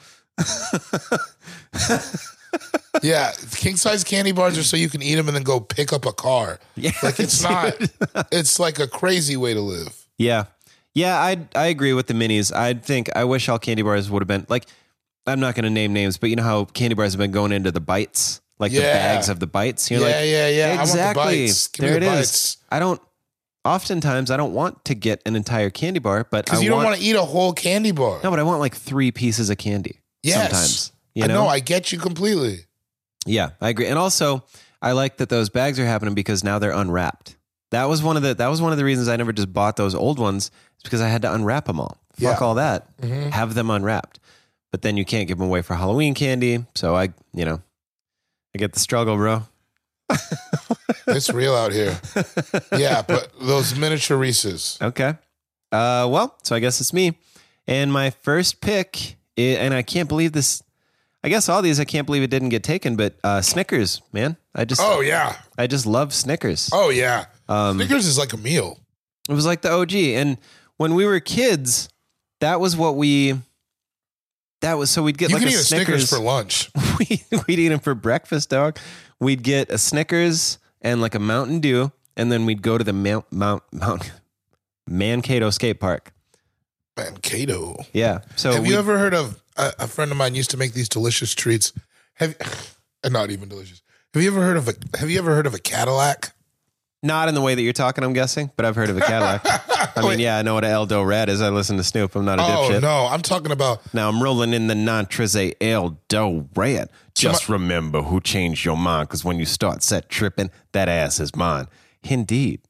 Yeah, king size candy bars are so you can eat them and then go pick up a car. Yeah, Like it's not. It's like a crazy way to live. Yeah. Yeah, I I agree with the minis. I think I wish all candy bars would have been like, I'm not going to name names, but you know how candy bars have been going into the bites, like the Yeah. bags of the bites. You're Yeah, like, yeah, yeah. I want the exactly. bites. Give me there the it is. bites. I don't. Oftentimes, I don't want to get an entire candy bar, but I Because you don't want, want to eat a whole candy bar. no, but I want like three pieces of candy. Yes. Sometimes, you I know. know. I get you completely. Yeah, I agree. And also, I like that those bags are happening because now they're unwrapped. That was one of the that was one of the reasons I never just bought those old ones. It's because I had to unwrap them all. Fuck Yeah. all that. Mm-hmm. Have them unwrapped. But then you can't give them away for Halloween candy. So I, you know, I get the struggle, bro. It's real out here. Yeah, but those miniature Reese's. Okay. Uh, well, so I guess it's me. And my first pick, i- and I can't believe this. I guess all these, I can't believe it didn't get taken, but uh, Snickers, man. I just, Oh, yeah. I just love Snickers. Oh, yeah. Um, Snickers is like a meal. It was like the O G. And when we were kids, that was what we, that was, so we'd get You like can a eat a Snickers. Snickers for lunch. we, we'd eat them for breakfast, dog. We'd get a Snickers and like a Mountain Dew, and then we'd go to the Mount, Mount, Mount Mankato skate park. Mankato. Yeah. So Have we, you ever heard of a, a friend of mine used to make these delicious treats? Have not even delicious. Have you ever heard of a Have you ever heard of a Cadillac? not in the way that you're talking, I'm guessing, but I've heard of a Cadillac. I mean, yeah, I know what an Eldo Red is. I listen to Snoop. I'm not a Oh dipshit. no, I'm talking about Now I'm rolling in the Nantreze Eldo Red. Just remember who changed your mind, because when you start set tripping, that ass is mine. Indeed.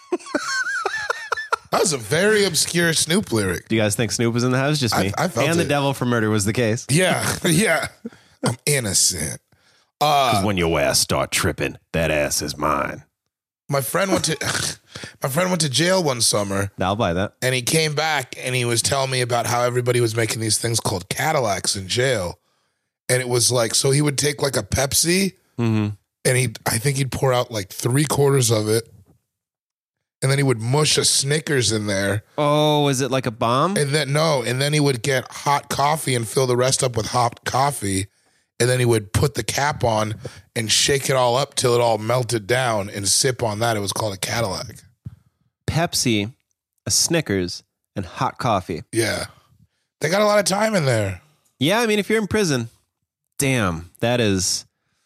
that was a very obscure Snoop lyric. Do you guys think Snoop was in the house? Just me. I- I felt and the it. devil for murder was the case. Yeah, yeah. I'm innocent. Uh, When your ass start tripping, that ass is mine. my friend went to my friend went to jail one summer, I'll buy that. and he came back and he was telling me about how everybody was making these things called Cadillacs in jail, and it was like, so he would take like a Pepsi, Mm-hmm. and he I think he'd pour out like three quarters of it, and then he would mush a Snickers in there, Oh, is it like a bomb? and then no, and then he would get hot coffee and fill the rest up with hot coffee, and then he would put the cap on and shake it all up till it all melted down and sip on that. It was called a Cadillac. Pepsi, a Snickers, and hot coffee. Yeah, they got a lot of time in there. Yeah, I mean, if you're in prison, damn, that is,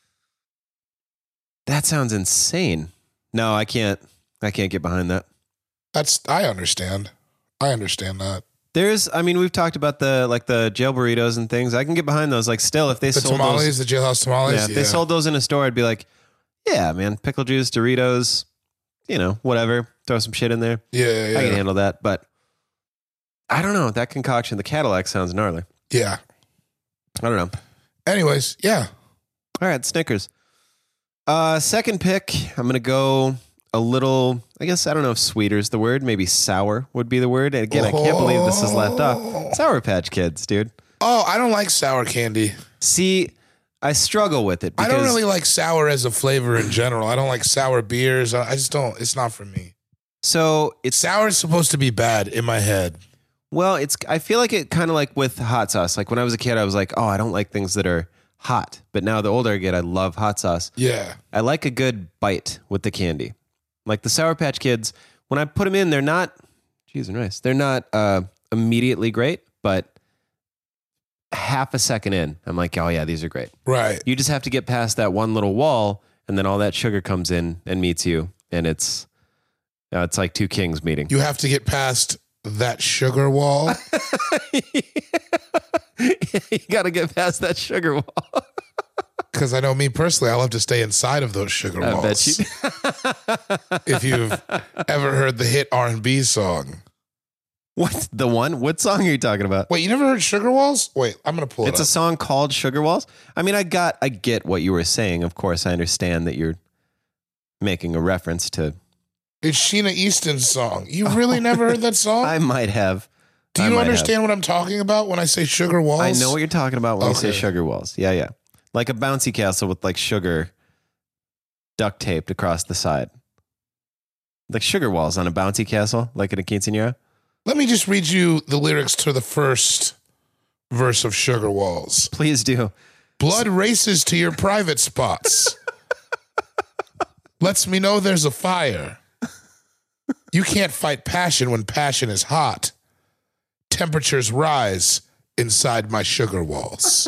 that sounds insane. No, I can't, I can't get behind that. That's I understand. I understand that. There's, I mean, we've talked about the, like the jail burritos and things. I can get behind those. Like still, if they The sold tamales, those, the jailhouse tamales. yeah, if they sold those in a store, I'd be like, yeah, man, pickle juice, Doritos, you know, whatever. Throw some shit in there. Yeah, yeah, yeah. I can handle that. But I don't know. That concoction, the Cadillac sounds gnarly. Yeah. I don't know. Anyways, yeah. All right, Snickers. Uh, second pick, I'm going to go a little, I guess, I don't know if sweeter is the word. Maybe sour would be the word. And again, I can't believe this is left off. Sour Patch Kids, dude. Oh, I don't like sour candy. See, I struggle with it I because don't really like sour as a flavor in general. I don't like sour beers. I I just don't. It's not for me. so it's, Sour is supposed to be bad in my head. well, it's, I feel like it kind of like with hot sauce. Like when I was a kid, I was like, oh, I don't like things that are hot. But now the older I get, I love hot sauce. Yeah. I like a good bite with the candy. Like the Sour Patch Kids, when I put them in, they're not, geez and rice, they're not uh, immediately great, but half a second in, I'm like, oh yeah, these are great. Right. You just have to get past that one little wall, and then all that sugar comes in and meets you, and it's uh, it's like two kings meeting. You have to get past that sugar wall. You got to get past that sugar wall. Because I know me personally, I love to stay inside of those sugar I walls. bet you. If you've ever heard the hit R and B song. What the one? What song are you talking about? Wait, you never heard Sugar Walls? Wait, I'm going to pull it It's a up. song called Sugar Walls. I mean, I got, I get what you were saying. Of course, I understand that you're making a reference to. It's Sheena Easton's song. You really never heard that song? I might have. Do I you might understand what I'm talking about when I say Sugar Walls? have. I know what you're talking about when you say Okay. Sugar Walls. Yeah, yeah. Like a bouncy castle with like sugar duct taped across the side. Like sugar walls on a bouncy castle, like in a quinceañera. Let me just read you the lyrics to the first verse of Sugar Walls. Please do. Blood races to your private spots. Lets me know there's a fire. You can't fight passion when passion is hot. Temperatures rise inside my sugar walls.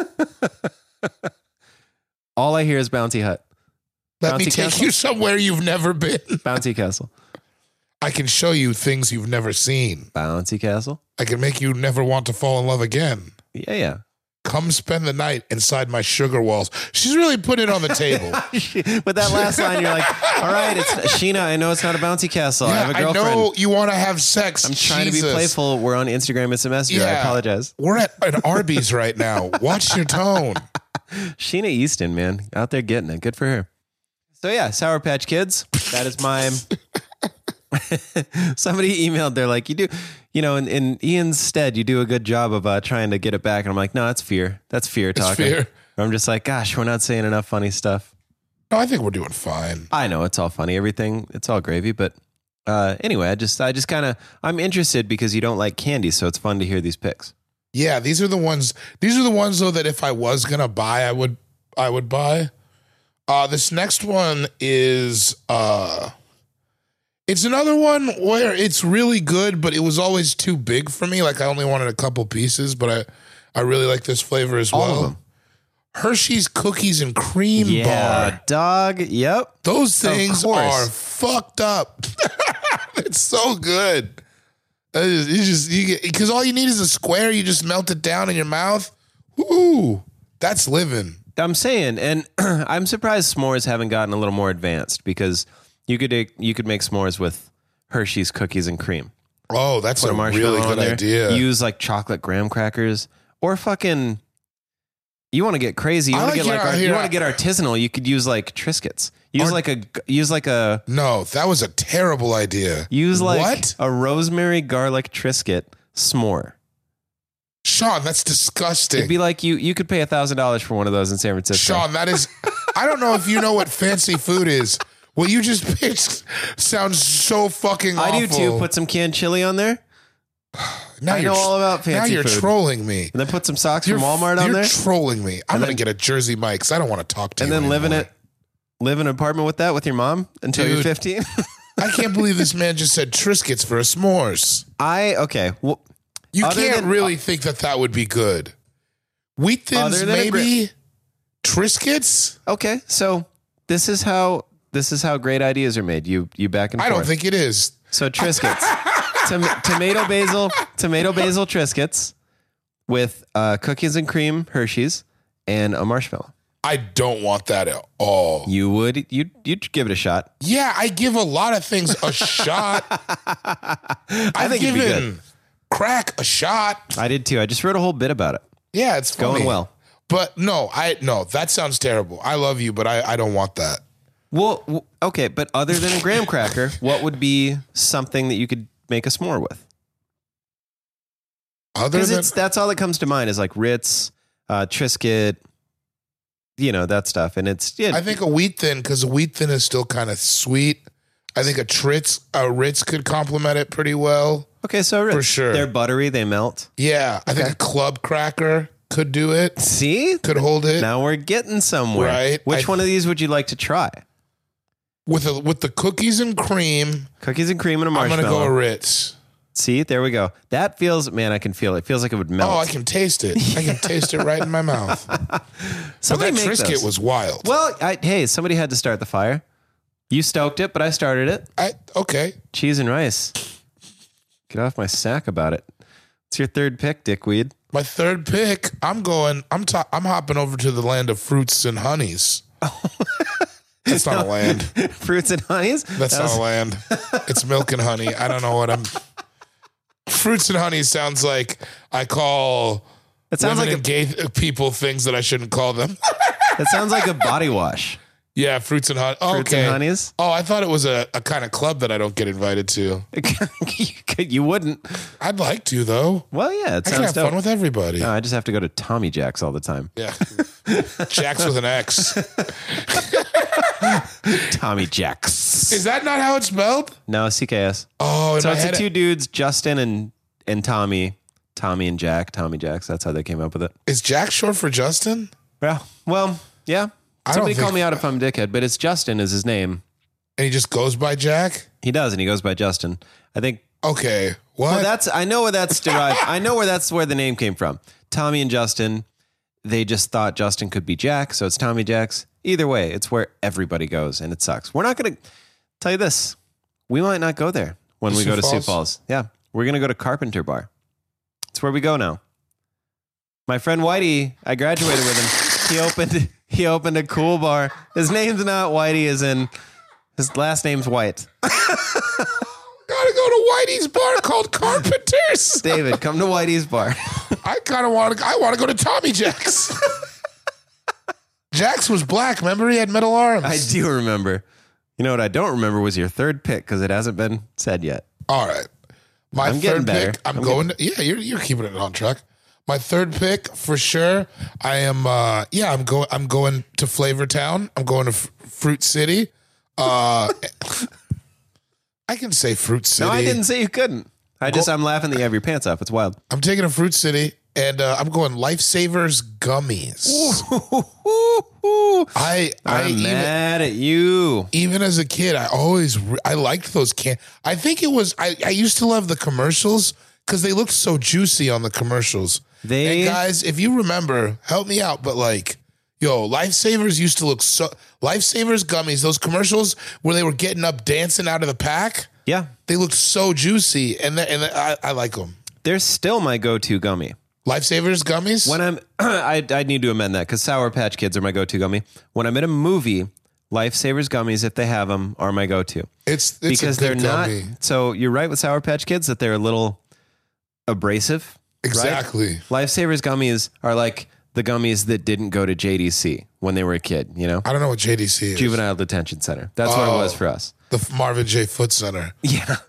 All I hear is Bouncy Hut. Let me Bouncy take castle? you somewhere you've never been. Bouncy Castle. I can show you things you've never seen. Bouncy Castle. I can make you never want to fall in love again. Yeah, yeah. Come spend the night inside my sugar walls. She's really put it on the table. With that last line, you're like, all right, it's Sheena. I know it's not a bouncy castle. I have a I girlfriend. know you want to have sex. I'm trying to be Jesus. playful. We're on Instagram S M S. I Yeah. apologize. We're at an Arby's right now. Watch your tone. Sheena Easton, man, out there getting it. Good for her. So yeah, Sour Patch Kids. That is my. Somebody emailed. They're like, you do, you know, in, in Ian's stead, you do a good job of uh, trying to get it back. And I'm like, no, that's fear. That's fear It's talking. fear. I'm just like, gosh, we're not saying enough funny stuff. No, I think we're doing fine. I know it's all funny. Everything, it's all gravy. But uh, anyway, I just, I just kind of, I'm interested because you don't like candy. So it's fun to hear these picks. Yeah, these are the ones. These are the ones though that if I was gonna buy, I would, I would buy. Uh, this next one is, uh, it's another one where it's really good, but it was always too big for me. Like I only wanted a couple pieces, but I, I really like this flavor as All well. of them. Hershey's Cookies and Cream Yeah, Bar. dog. Yep. Those things course. are fucked up. It's so good. You just you get because all you need is a square. You just melt it down in your mouth. Ooh, that's living. I'm saying, and I'm surprised s'mores haven't gotten a little more advanced because you could you could make s'mores with Hershey's Cookies and Cream. Oh, that's Put a a marshmallow really on good there. idea. Use like chocolate graham crackers or fucking. You want to get crazy? You I want to like get like your- art- you here, want to get artisanal? You could use like Triscuits. Use Art- like a use like a no, that was a terrible idea. use like what? a rosemary garlic Triscuit s'more. Sean, that's disgusting. It'd be like you you could pay a thousand dollars for one of those in San Francisco. Sean, that is. I don't know if you know what fancy food is. What you just pitched sounds so fucking awful. I do too. Put some canned chili on there. now I you're, know all about fancy Now you're food. trolling me. And then put some socks You're, from Walmart on you're there. trolling me. I'm And going to then- get a Jersey Mike's. I don't want to talk to and you then live in anymore. it. Live in an apartment with that with your mom until you're Dude. fifteen. I can't believe this man just said Triscuits for a s'mores. I okay. Well, You Other can't than- really think that that would be good. Wheat Thins, Other than a maybe. Triscuits? okay. So this is how this is how great ideas are made. You you back and I forth. don't think it is. So Triscuits, Tom- tomato basil, tomato basil Triscuits with uh, cookies and cream Hershey's and a marshmallow. I don't want that at all. You would you you'd give it a shot. Yeah, I give a lot of things a shot. I've I think it'd be given crack a shot. I did too. I just wrote a whole bit about it. Yeah, it's funny. Going well. But no, I no, that sounds terrible. I love you, but I, I don't want that. Well, w- okay, but other than a graham cracker, what would be something that you could make a s'more with? Other Because than it's that's all that comes to mind is like Ritz, uh, Triscuit, you know, that stuff. And it's yeah, I think a wheat thin, because a wheat thin is still kind of sweet. I think a Tritz, a Ritz could complement it pretty well. okay. So Ritz, for sure. they're buttery, they melt. Yeah, I think a club cracker could do it. See, Could hold it now we're getting somewhere. Right. Which I- one of these would you like to try? with a, with the cookies and cream. Cookies and cream and a I'm marshmallow. gonna go a Ritz. See, there we go. That feels, man, I can feel it. It feels like it would melt. Oh, I can taste it. I can taste it right in my mouth. But Somebody that make Triscuit those. was wild. Well, I, hey, somebody had to start the fire. You stoked it, but I started it. I okay. Cheese and rice. Get off my sack about it. It's your third pick, dickweed. My third pick. I'm going. I'm ta- I'm hopping over to the land of fruits and honeys. That's not a land. Fruits and honeys? That's That was- not a land. It's milk and honey. I don't know what I'm. Fruits and honey sounds like I call It sounds women like and a, gay people things that I shouldn't call them. it sounds like a body wash. Yeah, fruits and honey. Oh, Fruits okay. and honeys. Oh, I thought it was a, a kind of club that I don't get invited to. you, could- you wouldn't. I'd like to though. Well, yeah, it I can sounds have dope. fun with everybody. No, I just have to go to Tommy Jack's all the time. Yeah, Jack's with an X. Tommy Jack's. Is that not how it's spelled? No, C K S. Oh, in So my it's the head, two dudes, Justin and and Tommy, Tommy and Jack, Tommy Jacks. That's how they came up with it. is Jack short for Justin? Yeah. Well, yeah. I don't Somebody think- call me out if I'm a dickhead, but it's Justin is his name. And he just goes by Jack? He does, and he goes by Justin. I think. Okay. What? Well, that's. I know where that's derived. I know where that's where the name came from. Tommy and Justin. They just thought Justin could be Jack, so it's Tommy Jacks. Either way, it's where everybody goes, and it sucks. We're not going to tell you this. We might not go there when we Sioux go to Sioux Falls? Falls. Yeah, we're going to go to Carpenter Bar. It's where we go now. My friend Whitey, I graduated with him. He opened. He opened a cool bar. His name's not Whitey, as in his last name's White. Gotta go to Whitey's bar called Carpenters. David, come to Whitey's bar. I kind of want to. I want to go to Tommy Jack's. Jack's was black. Remember, he had metal arms. I do remember. You know what I don't remember was your third pick because it hasn't been said yet. All right. My I'm getting third better. pick, I'm, I'm going to, yeah, you're, you're keeping it on track. My third pick for sure. I am, uh, yeah, I'm going, I'm going to Flavortown. I'm going to F- Fruit City. Uh, I can say Fruit City. No, I didn't say you couldn't. I just, Go- I'm laughing that you have your pants off. It's wild. I'm taking a Fruit City and uh, I'm going Lifesavers gummies. I, I I'm even, mad at you. even as a kid, I always, re- I liked those can. I think it was, I, I used to love the commercials because they looked so juicy on the commercials. They, And guys, if you remember, help me out, but like, yo, Lifesavers used to look so, Lifesavers gummies, those commercials where they were getting up dancing out of the pack, yeah, they looked so juicy, and th- and th- I, I like them. they're still my go-to gummy. Lifesavers gummies? When I'm, I I need to amend that because Sour Patch Kids are my go-to gummy. When I'm in a movie, Lifesavers gummies, if they have them, are my go-to. it's, it's Because a they're good not. gummy. So you're right with Sour Patch Kids that they're a little abrasive. Exactly. Right? Lifesavers gummies are like the gummies that didn't go to J D C when they were a kid. You know, I don't know what J D C is. Juvenile Detention Center. That's what it Oh. was for us. The Marvin J. Foot Center. Yeah.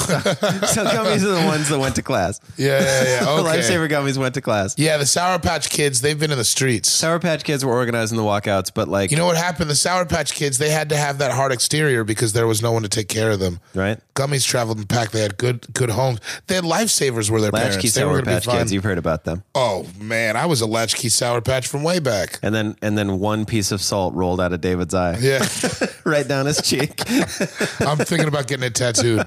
So gummies are the ones that went to class. Yeah, yeah, yeah. The Okay. Lifesaver gummies went to class. Yeah, the Sour Patch Kids, they've been in the streets. Sour Patch Kids were organizing the walkouts, but like, You know what happened? The Sour Patch Kids, they had to have that hard exterior because there was no one to take care of them. right? Gummies traveled in pack. They had good good homes. They had Lifesavers were their Latchkey parents. They were Sour going to be Patch fine. Kids. You've heard about them. Oh, man. I was a Latchkey Sour Patch from way back. And then, and then one piece of salt rolled out of David's eye, Yeah. right down his cheek. I'm thinking about getting it tattooed.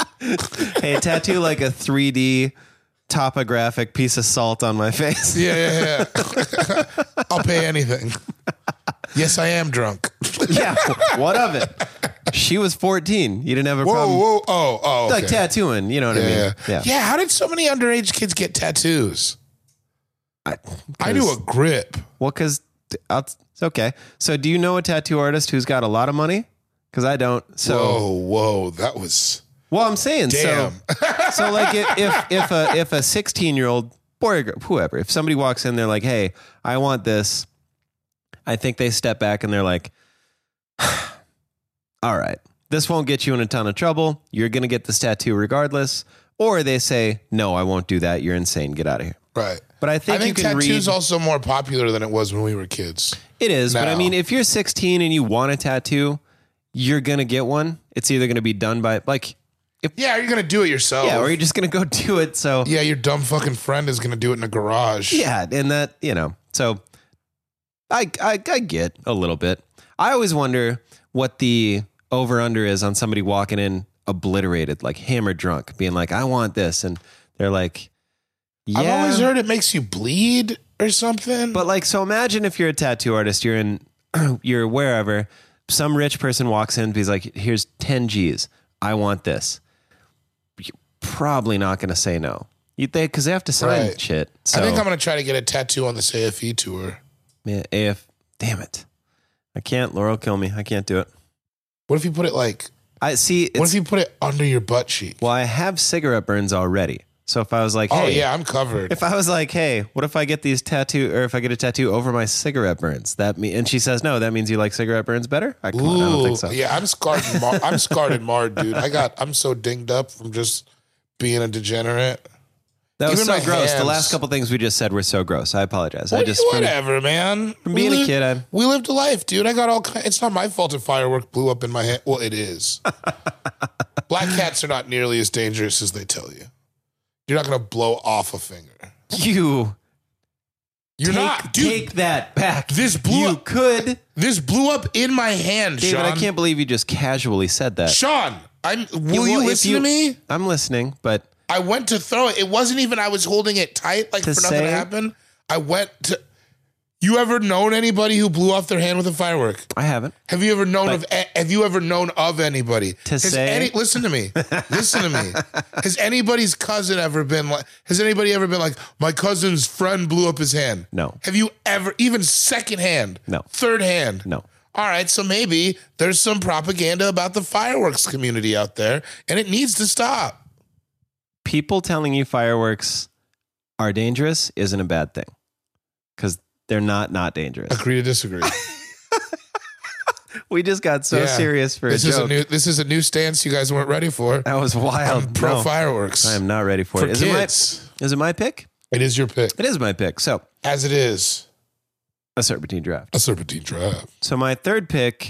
Hey, tattoo like a three D topographic piece of salt on my face. Yeah, yeah, yeah. I'll pay anything. Yes, I am drunk. Yeah. What of it? She was fourteen. You didn't have a Whoa, problem. whoa. Oh, oh. Okay. Like tattooing, you know what I yeah, mean? yeah. Yeah. yeah, how did so many underage kids get tattoos? I, I do a grip. Well, because it's okay. So, do you know a tattoo artist who's got a lot of money? Because I don't. So, Whoa, whoa. That was... well, I'm saying Damn. so. So, like, if if if a if a sixteen year old boy or girl, whoever, if somebody walks in, they're like, "Hey, I want this." I think they step back and they're like, "All right, this won't get you in a ton of trouble. You're gonna get this tattoo regardless." Or they say, "No, I won't do that. You're insane. Get out of here." Right. But I think, I think you can tattoos read. also more popular than it was when we were kids. It is, but I now. mean, if you're sixteen and you want a tattoo, you're gonna get one. It's either gonna be done by like, Yeah, you're going to do it yourself. yeah, or you're just gonna go do it. So Yeah, your dumb fucking friend is going to do it in a garage. yeah, and that you know, so I, I I get a little bit. I always wonder what the over under is on somebody walking in obliterated, like hammered drunk, being like, "I want this," and they're like, "Yeah." I've always heard it makes you bleed or something. But like, so imagine if you're a tattoo artist, you're in, you're wherever, some rich person walks in and he's like, here's ten G's. I want this. You're probably not going to say no. You they, cause they have to sign Right. shit. So I think I'm going to try to get a tattoo on this A F E tour. man, A F, damn it. I can't, Laurel, kill me. I can't do it. What if you put it like, I see. It's, what if you put it under your butt cheek? well, I have cigarette burns already. So if I was like, Oh, hey, yeah, I'm covered. if I was like, hey, what if I get these tattoo, or if I get a tattoo over my cigarette burns? That me, and she says no. That means you like cigarette burns better. I, come on, I don't think so. Yeah, I'm scarred. And mar- I'm scarred and marred, dude. I got. I'm so dinged up from just being a degenerate. That was Even so my gross. The hands. last couple things we just said were so gross. I apologize. I What- just from, whatever, man. from We being a live- kid, I, We lived a life, dude. I got all. Kind, it's not my fault if firework blew up in my hand. Well, it is. Black cats are not nearly as dangerous as they tell you. You're not going to blow off a finger. you You're take, not, dude. take that back. This blew you up- could, This blew up in my hand, David. Sean. I can't believe you just casually said that. Sean, I'm. Will well, you if listen you- to me? I'm listening, but I went to throw it. It wasn't even I was holding it tight, like To for nothing say- to happen. I went to. You ever known anybody who blew off their hand with a firework? I haven't. Have you ever known But- of? a- Have you ever known of anybody? To Has say- any, listen to me. Listen to me. Has anybody's cousin ever been like? Has anybody ever been like, my cousin's friend blew up his hand? No. Have you ever, even second hand? No. Third hand? No. All right, so maybe there's some propaganda about the fireworks community out there, and it needs to stop. People telling you fireworks are dangerous isn't a bad thing because they're not not dangerous. Agree to disagree. We just got so Yeah. serious for This a is joke. a new. This is a new stance you guys weren't ready for. that was wild. I'm pro No, fireworks. I am not ready for, For it. Is it my kids. is it my pick? It is your pick, It is my pick. So as it is a serpentine draft. a serpentine draft. So my third pick.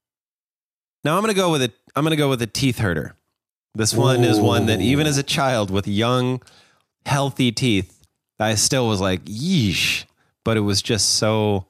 Now I'm gonna go with a I'm gonna go with a teeth herder. This one is one that even as a child with young, healthy teeth, I still was like, yeesh. But it was just so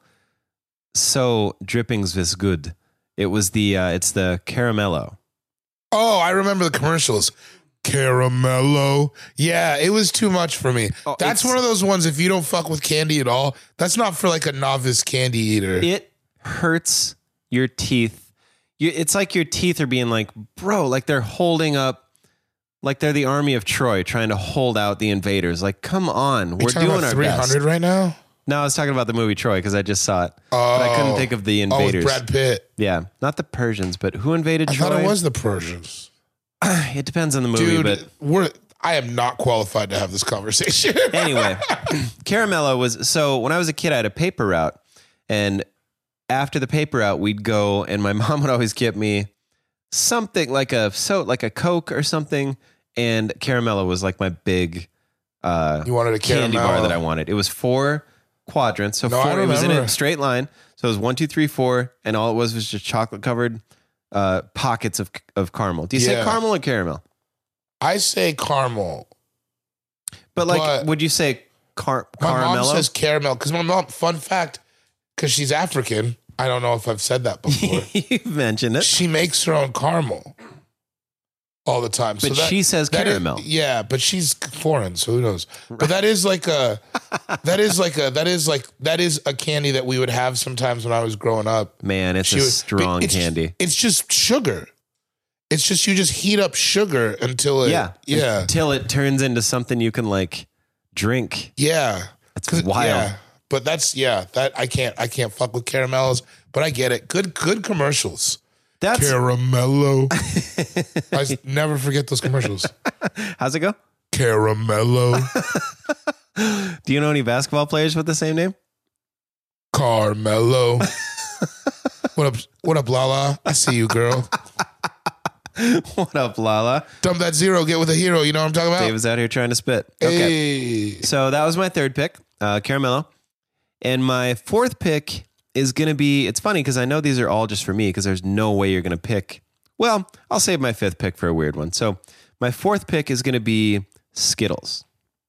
so drippings was good. It was the uh, it's the Caramello. Oh, I remember the commercials. Caramello. Yeah, it was too much for me. Oh, That's it's- one of those ones, if you don't fuck with candy at all, that's not for like a novice candy eater. It hurts your teeth. You, it's like your teeth are being like, bro, like they're holding up, like they're the army of Troy trying to hold out the invaders. Like, come on, Are you we're talking doing about our three best. hundred right now? No, I was talking about the movie Troy because I just saw it, Oh, but I couldn't think of the Oh, invaders. with Brad Pitt. Yeah, not the Persians, but who invaded I Troy? thought it was the Persians. It depends on the movie, Dude, but we're I am not qualified to have this conversation. anyway, Caramello was so when I was a kid, I had a paper route, and after the paper route, we'd go, and my mom would always get me something like a so like a Coke or something, and Caramello was like my big uh, You wanted a candy bar Caramello. that I wanted. It was four quadrants, so No, I four. It was in a remember. straight line, so it was one, two, three, four, and all it was was just chocolate covered uh, pockets of of caramel. Do you say Yeah. caramel or caramel? I say caramel. But like, But- would you say car- My mom caramello? says caramel because my mom, fun fact, because she's African, I don't know if I've said that before. You've mentioned it. She makes her own caramel all the time. But she says that is- caramel. yeah, but she's foreign, so who knows? But that is like a that is like a that is like that is a candy that we would have sometimes when I was growing up. Man, it's She a was- strong it's, candy. It's just sugar. It's just you just heat up sugar until it Yeah. yeah Until it turns into something you can like drink. yeah. That's 'Cause- wild. Yeah. But that's yeah that I can't I can't fuck with caramellos. But I get it. Good good commercials. That's Caramello. I s- never forget those commercials. how's it go? Caramello. Do you know any basketball players with the same name? Carmelo. What up? What up, Lala? I see you, girl. What up, Lala? Dump that zero. Get with a hero. You know what I'm talking about? Dave is out here trying to spit. Okay. Hey. So that was my third pick, uh, Caramello. And my fourth pick is going to be, it's funny because I know these are all just for me because there's no way you're going to pick. Well, I'll save my fifth pick for a weird one. So my fourth pick is going to be Skittles.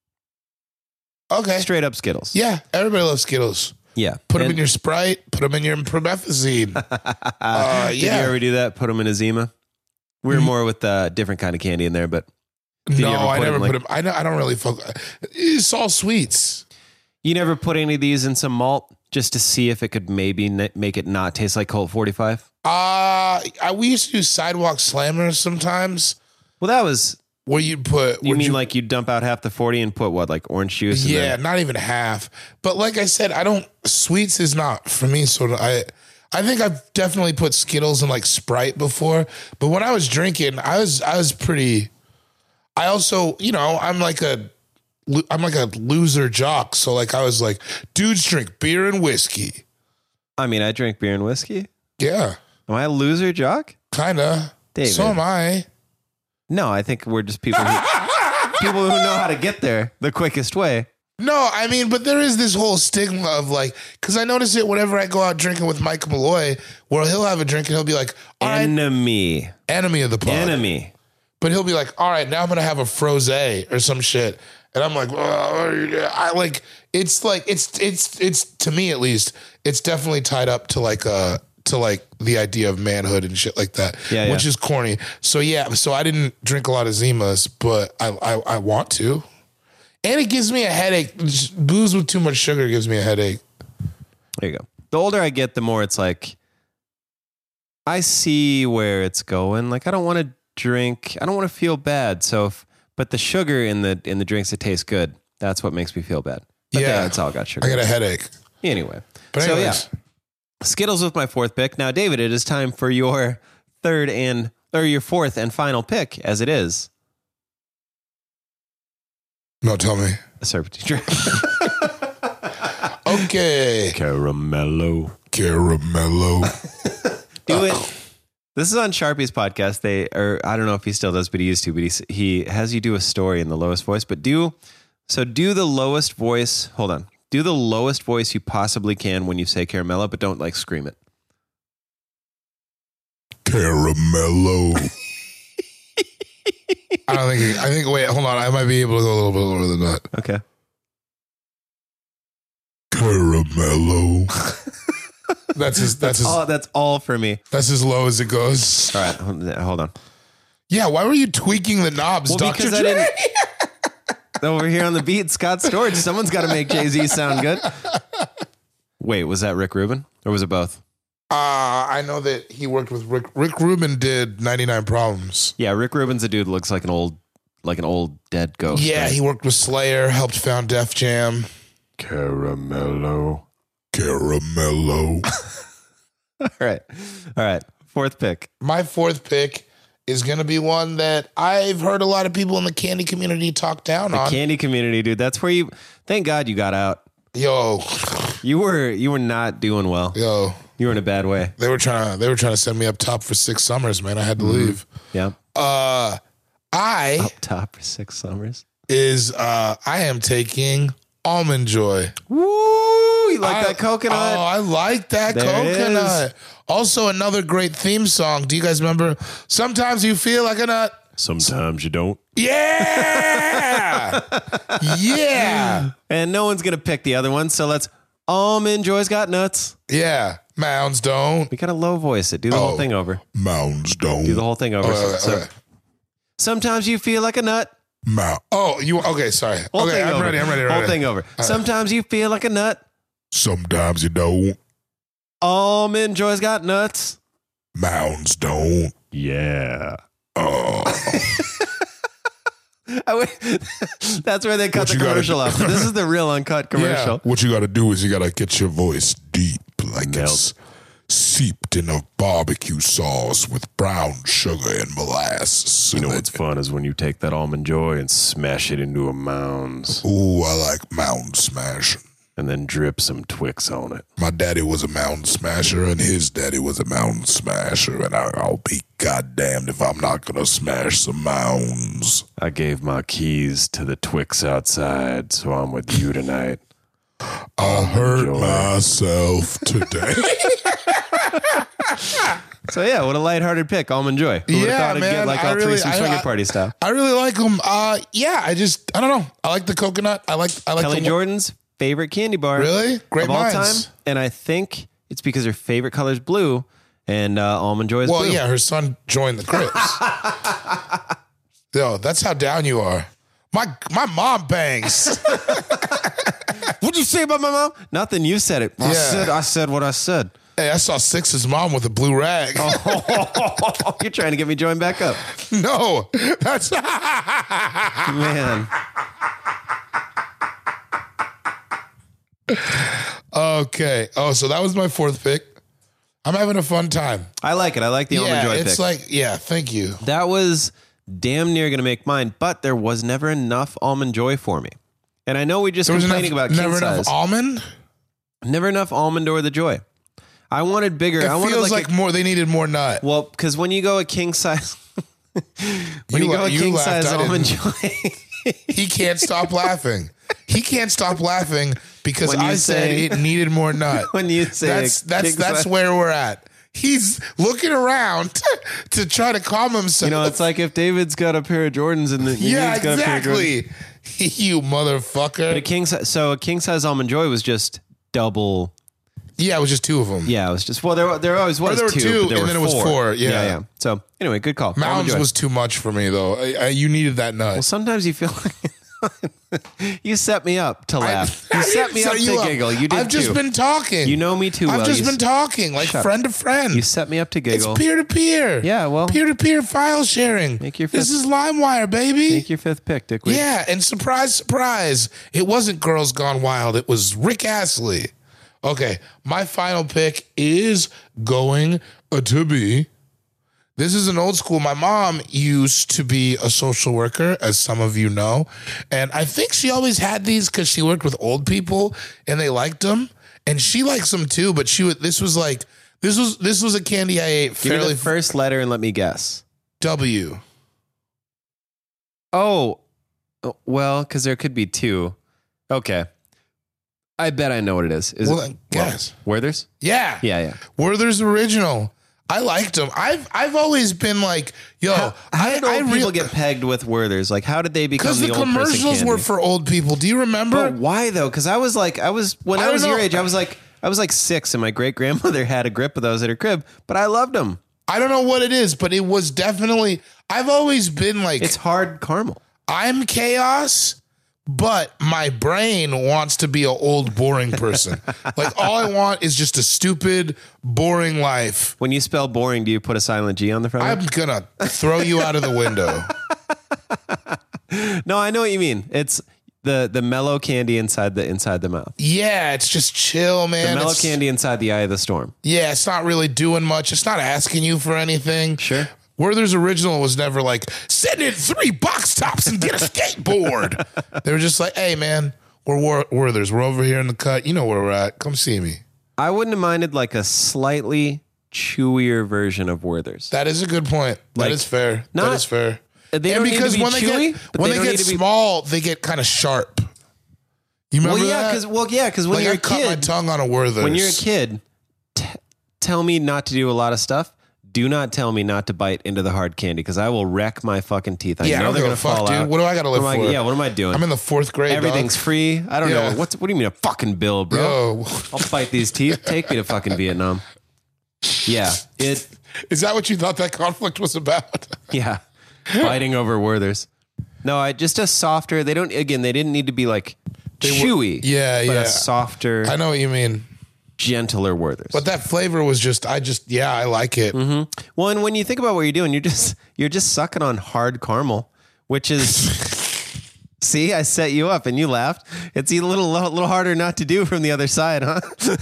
Okay. Straight up Skittles. Yeah, everybody loves Skittles. Yeah. Put them And in your Sprite. Put them in your promethazine. uh, Did yeah. you ever do that? Put them in a Zima? We were more with a different kind of candy in there, but you no, ever I put never them, like- put them. I, know, I don't really fuck. It's all sweets. you never put any of these in some malt just to see if it could maybe n- make it not taste like Colt forty-five? Uh, I, we used to do sidewalk slammers sometimes Well, that was, where you'd put. you would mean like you dump out half the forty and put what, like orange juice? Yeah, And then, not even half. But like I said, I don't. Sweets is not for me. So I, I think I've definitely put Skittles in like Sprite before. But when I was drinking, I was I was pretty. I also, you know, I'm like a, I'm like a loser jock. So like I was like, dudes drink beer and whiskey. I mean, I drink beer and whiskey. Yeah, Am I a loser jock? kinda. David. So am I. No, I think we're just people who, people who know how to get there the quickest way. No, I mean, but there is this whole stigma of like, because I notice it whenever I go out drinking with Mike Malloy, where he'll have a drink and he'll be like, all right, Enemy. enemy of the pod. Enemy. But he'll be like, all right, now I'm going to have a frosé or some shit. And I'm like, well, I like, it's like, it's, it's, it's, to me at least, it's definitely tied up to like, uh, to like the idea of manhood and shit like that, Yeah, which yeah. is corny. So yeah, so I didn't drink a lot of Zimas, but I, I, I want to. And it gives me a headache. Just booze with too much sugar gives me a headache. There you go. The older I get, the more it's like, I see where it's going. Like, I don't want to drink. I don't want to feel bad. So, if, but the sugar in the in the drinks that taste good, that's what makes me feel bad. But Yeah. yeah, it's all got sugar. I got a headache. Anyway, But so anyways, yeah, Skittles with my fourth pick. Now, David, it is time for your third and or your fourth and final pick, as it is no, tell me. a serpentine drink. Okay. Caramello. Caramello. Do it. This is on Sharpie's podcast. They, or I don't know if he still does, but he used to. But he he has you do a story in the lowest voice. But do so. Do the lowest voice. Hold on. Do the lowest voice you possibly can when you say caramello, but don't like scream it. Caramello. I don't think. I think. Wait, hold on. I might be able to go a little bit lower than that. Okay. Caramello. That's his. That's, That's his. all. That's all for me. That's as low as it goes. All right, hold on. Yeah. Why were you tweaking the knobs, Well, Doctor because I Dre? didn't. Over here on the beat, Scott Storch. Someone's got to make Jay-Z sound good. Wait, was that Rick Rubin or was it both? Uh, I know that he worked with Rick. Rick Rubin did ninety-nine Problems. Yeah, Rick Rubin's a dude that looks like an old, like an old dead ghost. Yeah, right? he worked with Slayer, helped found Def Jam. Caramello. Caramello. All right, all right. Fourth pick. My fourth pick is going to be one that I've heard a lot of people in the candy community talk down The on. candy community, dude. That's where you. Thank God you got out. Yo, You were you were not doing well. yo, You were in a bad way. they were trying to they were trying to send me up top for six summers, man. I had to leave. Yeah. Uh, I Up top for six summers. is uh I am taking Almond Joy. Woo! You like I- that coconut? Oh, I like that There it coconut. Also, another great theme song. Do you guys remember? Sometimes you feel like a nut. Sometimes you don't. Yeah, yeah, And no one's gonna pick the other one. So let's. Almond Joy's got nuts. yeah. Mounds don't. We gotta low voice it. Do the whole Oh. thing over. Mounds don't. Do the whole thing over. Oh, okay, So- okay. Sometimes you feel like a nut. Mount. Oh, you okay? Sorry. Whole okay, thing I'm over. ready. I'm ready. I'm Whole ready. thing over. Sometimes you feel like a nut. Sometimes you don't. Almond Joy's got nuts. Mounds don't. Yeah. Oh, I would- That's where they cut What the you gotta commercial do- off. This is the real uncut commercial. yeah. What you got to do is you got to get your voice deep, like Melt. it's seeped in a barbecue sauce with brown sugar and molasses. So You know that- what's fun is when you take that Almond Joy and smash it into a mounds Ooh, I like mountain smashing. and then drip some Twix on it. My daddy was a mountain smasher, and his daddy was a mountain smasher, and I, I'll be goddamned if I'm not gonna smash some mounds. I gave my keys to the Twix outside, so I'm with you tonight. I hurt Joy. myself today. So yeah, what a lighthearted pick, Almond Joy. Who would have Yeah, thought it'd man, get like I all really- threesome I- swinger I- party style? I really like them. Uh, yeah, I just I don't know. I like the coconut. I like I like Kelly the, Jordan's favorite candy bar. Really? Great of all minds. time. And I think it's because her favorite color is blue and uh, Almond Joy is Well, blue. yeah, her son joined the Crips. Yo, that's how down you are. My my mom bangs. What'd you say about my mom? Nothing. You said it. I Yeah. said I said what I said. Hey, I saw Six's mom with a blue rag. Oh, you're trying to get me joined back up. No, that's Man. okay. Oh, so that was my fourth pick. I'm having a fun time. I like it. I like the Almond yeah, Joy it's pick. like yeah. Thank you. That was damn near going to make mine, but there was never enough Almond Joy for me. And I know we just There was complaining enough, about never king enough size. almond. Never enough Almond or the Joy. I wanted bigger. It I wanted feels like, like, a, more. They needed more nut. well, because when you go a king size, when you, You go la- a you king laughed, size I Almond didn't. Joy, He can't stop laughing. He can't stop laughing because When you I said say- it needed more nut. when you say that's a that's king that's size- where we're at. He's looking around to try to calm himself. you know, it's like if David's got a pair of Jordans and the yeah, Ian's got a pair of Jordans. exactly. You motherfucker. But a king size, so a king size Almond Joy was just double. Yeah, it was just two of them. Yeah, it was just well, there there always was there were two, two, but there and were then it was four, yeah. yeah, yeah. So anyway, good call. Almond Mounds Joy. was too much for me though. I, I, you needed that nut. Well, sometimes you feel like you set me up to laugh. I you set didn't me up set to you giggle. You did I've just too. been talking. You know me too well. I've just You been s- talking like Shut friend to friend. You set me up to It's giggle. peer to peer. Yeah, well- peer to peer file sharing. Make your this fifth- is LimeWire, baby. Take your fifth pick, Dickweed. Yeah, and surprise, surprise, it wasn't Girls Gone Wild. It was Rick Astley. Okay, my final pick is going to be. This is an old school. My mom used to be a social worker, as some of you know. And I think she always had these because she worked with old people and they liked them. And she likes them too, but she would, this was like This was this was a candy I ate Give me fairly the first letter and let me guess. W. Oh, well, because there could be two. Okay. I bet I know what it is. Is Well, it guess. Werther's? Yeah. Yeah, yeah. Werther's Original. I liked them. I've I've always been like, yo, How, how I, did I old people real- get pegged with Werther's? Like, how did they become because the, the old person commercials candy? were for old people. Do you remember? But why though? Because I was like, I was when I I, don't was your know. age, I was like, I was like six, and my great grandmother had a grip of those at her crib, but I loved them. I don't know what it is, but it was definitely. I've always been like, It's hard caramel. I'm chaos, but my brain wants to be an old, boring person. Like, all I want is just a stupid, boring life. When you spell boring, do you put a silent G on the front? of I'm gonna throw you out of the window. it? No, I know what you mean. It's the the mellow candy inside the inside the mouth. Yeah, it's just chill, man. The mellow It's- candy inside the eye of the storm. Yeah, it's not really doing much. It's not asking you for anything. Sure. Werther's Original was never like, send in three box tops and get a skateboard. They were just like, hey, man, we're Wor- Werther's. We're over here in the cut. You know where we're at. Come see me. I wouldn't have minded like a slightly chewier version of Werther's. That is a good point. Like, that is fair. not- that is fair. They and don't need to because be when chewy, they get but when they they, don't get need to be- small, they get kind of sharp. You remember Well, yeah, that? because well, yeah, because when Like, you're I a cut my kid, tongue on a Werther's. when you're a kid, t- tell me not to do a lot of stuff. Do not tell me not to bite into the hard candy because I will wreck my fucking teeth. I Yeah, I know don't they're give gonna a fuck, fall dude. out. What do I gotta live What am I- for? Yeah, what am I doing? I'm in the fourth grade. Everything's dog. free. I don't Yeah. know. What's what do you mean a fucking bill, bro? Yo. I'll bite these teeth. Take me to fucking Vietnam. Yeah, it. Is that what you thought that conflict was about? Yeah, biting over Werther's. No, I just a softer. They don't. Again, they didn't need to be like They were- chewy. Yeah, but yeah. a softer, I know what you mean. gentler Werther's. But that flavor was just, I just, yeah, I like it. Mm-hmm. Well, and when you think about what you're doing, you're just you're just sucking on hard caramel, which is. See, I set you up and you laughed. It's a little a little harder not to do from the other side, huh?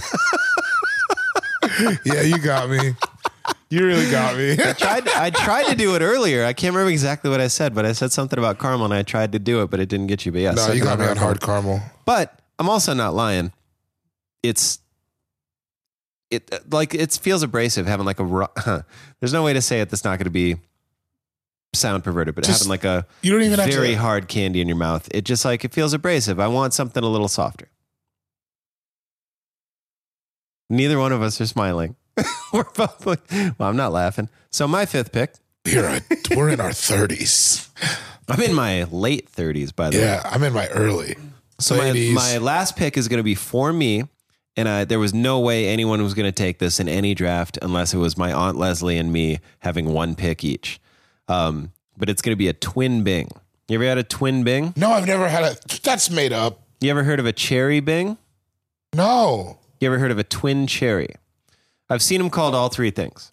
Yeah, you got me. You really got me. I tried I tried to do it earlier. I can't remember exactly what I said, but I said something about caramel and I tried to do it, but it didn't get you. But yeah, No, sucking you got me on caramel. hard caramel. But I'm also not lying. It's it like it feels abrasive having like a ro- huh. There's no way to say it that's not going to be sound perverted, but Just- having like a You don't even have very to. hard candy in your mouth, it just like it feels abrasive. I want something a little softer. Neither one of us are smiling. We're both like, well, I'm not laughing. So my fifth pick. We're, at, we're in our thirties. I'm in my late thirties, by the way. Yeah, I'm in my early. So my, Ladies. my last pick is going to be for me, and I, there was no way anyone was going to take this in any draft unless it was my Aunt Leslie and me having one pick each. Um, but it's going to be a twin Bing. You ever had a twin Bing? No, I've never had a. That's made up. You ever heard of a cherry Bing? No. You ever heard of a twin cherry? I've seen them called all three things.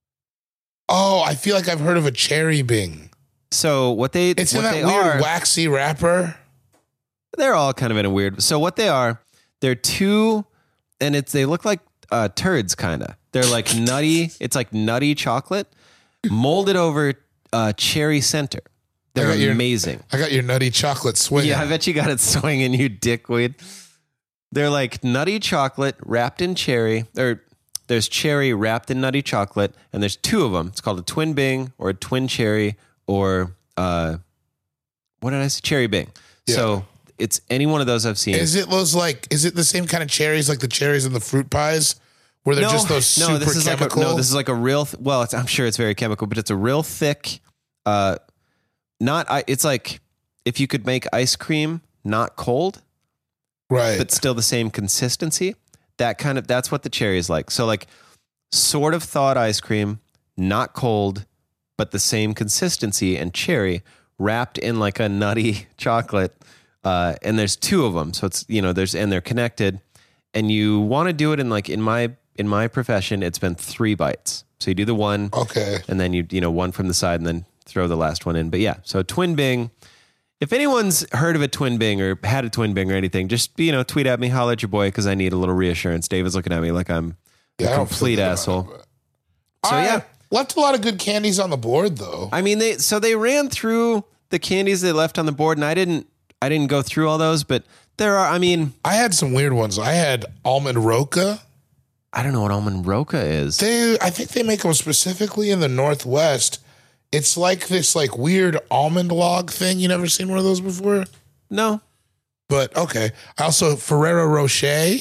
Oh, I feel like I've heard of a cherry Bing. So what they It's what in that they weird are, waxy wrapper. they're all kind of in a weird. So what they are, they're two, and it's they look like uh, turds, kind of. They're like nutty. It's like nutty chocolate molded over uh, cherry center. They're got your- amazing. I got your nutty chocolate swing. Yeah, I bet you got it swinging, you dickweed. They're like nutty chocolate wrapped in cherry, or there's cherry wrapped in nutty chocolate, and there's two of them. It's called a twin Bing or a twin cherry or uh, what did I say? Cherry Bing. Yeah. So it's any one of those I've seen. Is it those like? Is it the same kind of cherries like the cherries in the fruit pies, where they're just those super no, this is chemical? like a, no, this is like a real. Th- well, it's, I'm sure it's very chemical, but it's a real thick. Uh, not I. It's like if you could make ice cream not cold, right. but still the same consistency. That kind of that's what the cherry is like. So like sort of thawed ice cream, not cold, but the same consistency and cherry wrapped in like a nutty chocolate. Uh, and there's two of them. So it's, you know, there's, and they're connected, and you want to do it in like, in my, in my profession, it's been three bites. So you do the one Okay. and then you, you know, one from the side and then throw the last one in. But yeah, so twin Bing. If anyone's heard of a twin Bing or had a twin Bing or anything, just, you know, tweet at me, holler at your boy, because I need a little reassurance. David's looking at me like I'm Yeah, I a don't feel complete good about asshole. it, but- So I yeah, left a lot of good candies on the board though. I mean, they so they ran through the candies they left on the board, and I didn't, I didn't go through all those, but there are. I mean, I had some weird ones. I had almond roca. I don't know what almond roca is. They, I think they make them specifically in the Northwest. It's like this like weird almond log thing. You never seen one of those before? No. But okay. I also Ferrero Rocher.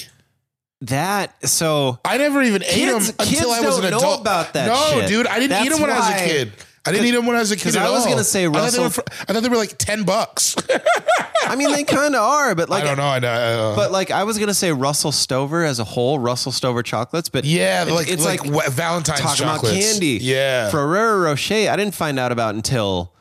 That so I never even ate kids, them until kids I was an don't adult. know about that no, shit. dude, I didn't That's eat them when I was a why- kid. I didn't eat them when I was a kid. Because At I was all. gonna say I thought, they Russell- were for, I thought they were like ten bucks. I mean, they kind of are, but like I don't know. I know. But like I was gonna say Russell Stover as a whole, Russell Stover chocolates, but yeah, it- like it's like, like, like Valentine's talking about chocolates. candy. Yeah, Ferrero Rocher, I didn't find out about until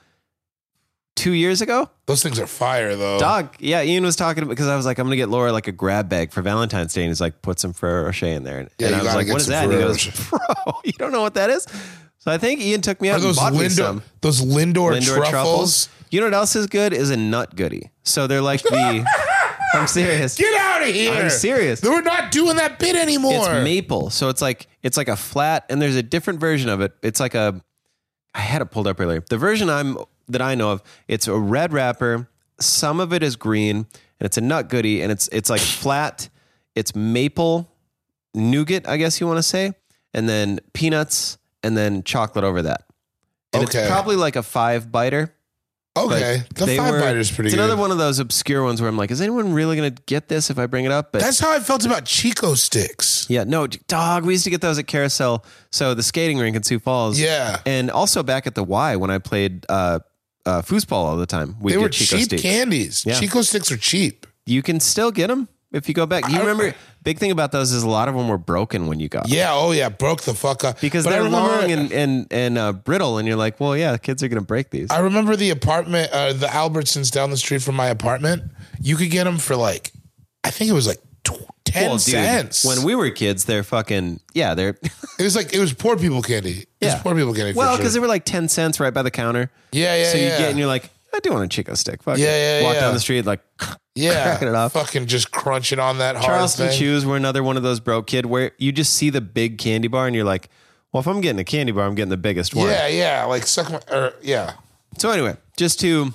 two years ago. those things are fire though. Dog, yeah, Ian was talking because I was like, I'm gonna get Laura like a grab bag for Valentine's Day, and he's like, put some Ferrero Rocher in there, and, Yeah, and you I was gotta like, get what is some that? And he Ferrero goes, bro, you don't know what that is? So I think Ian took me out Are and those bought me Lindor some. those Lindor, Lindor truffles? truffles. You know what else is good? Is a nut goodie. So they're like the. I'm serious. Get out of here! I'm serious. We're not doing that bit anymore. It's maple, so it's like it's like a flat, and there's a different version of it. It's like a. I had it pulled up earlier. The version I'm that I know of, it's a red wrapper. Some of it is green, and it's a nut goodie, and it's it's like flat. It's maple nougat, I guess you want to say, and then peanuts, and then chocolate over that. And Okay. it's probably like a five biter. Okay, but the they five were- biter's pretty It's good. another one of those obscure ones where I'm like, is anyone really going to get this if I bring it up? But That's how I felt about Chico sticks. yeah, no, dog. We used to get those at Carousel. So the skating rink in Sioux Falls. Yeah. And also back at the Y when I played uh, uh, foosball all the time. We They get were Chico cheap sticks. candies. Yeah. Chico sticks are cheap. You can still get them if you go back. You I- remember, big thing about those is a lot of them were broken when you got them. Yeah, oh yeah, broke the fuck up. Because But I they're remember- long and and and uh, brittle, and you're like, well, yeah, kids are gonna break these. I remember the apartment, uh, the Albertsons down the street from my apartment. You could get them for like, I think it was like tw- ten Well, dude, cents. when we were kids, they're fucking yeah, they're it was like it was poor people candy. It yeah, was poor people candy. Well, for because sure. they were like ten cents right by the counter. yeah, yeah, So you yeah. get and you're like, I do want a Chico stick. Fuck Yeah, it. yeah, Walk yeah. down the street like yeah, cracking it off. fucking just crunching on that hard Charleston thing. Chews were another one of those broke kid where you just see the big candy bar and you're like, well, if I'm getting a candy bar, I'm getting the biggest one. Yeah, yeah, like suck my, or, yeah. So anyway, just to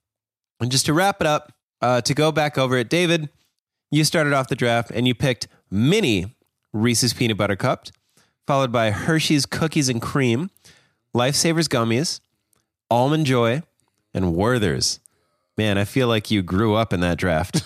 and just to wrap it up, uh, to go back over it, David, you started off the draft and you picked mini Reese's Peanut Butter Cups, followed by Hershey's Cookies and Cream, Lifesavers Gummies, Almond Joy, and Werther's. Man, I feel like you grew up in that draft.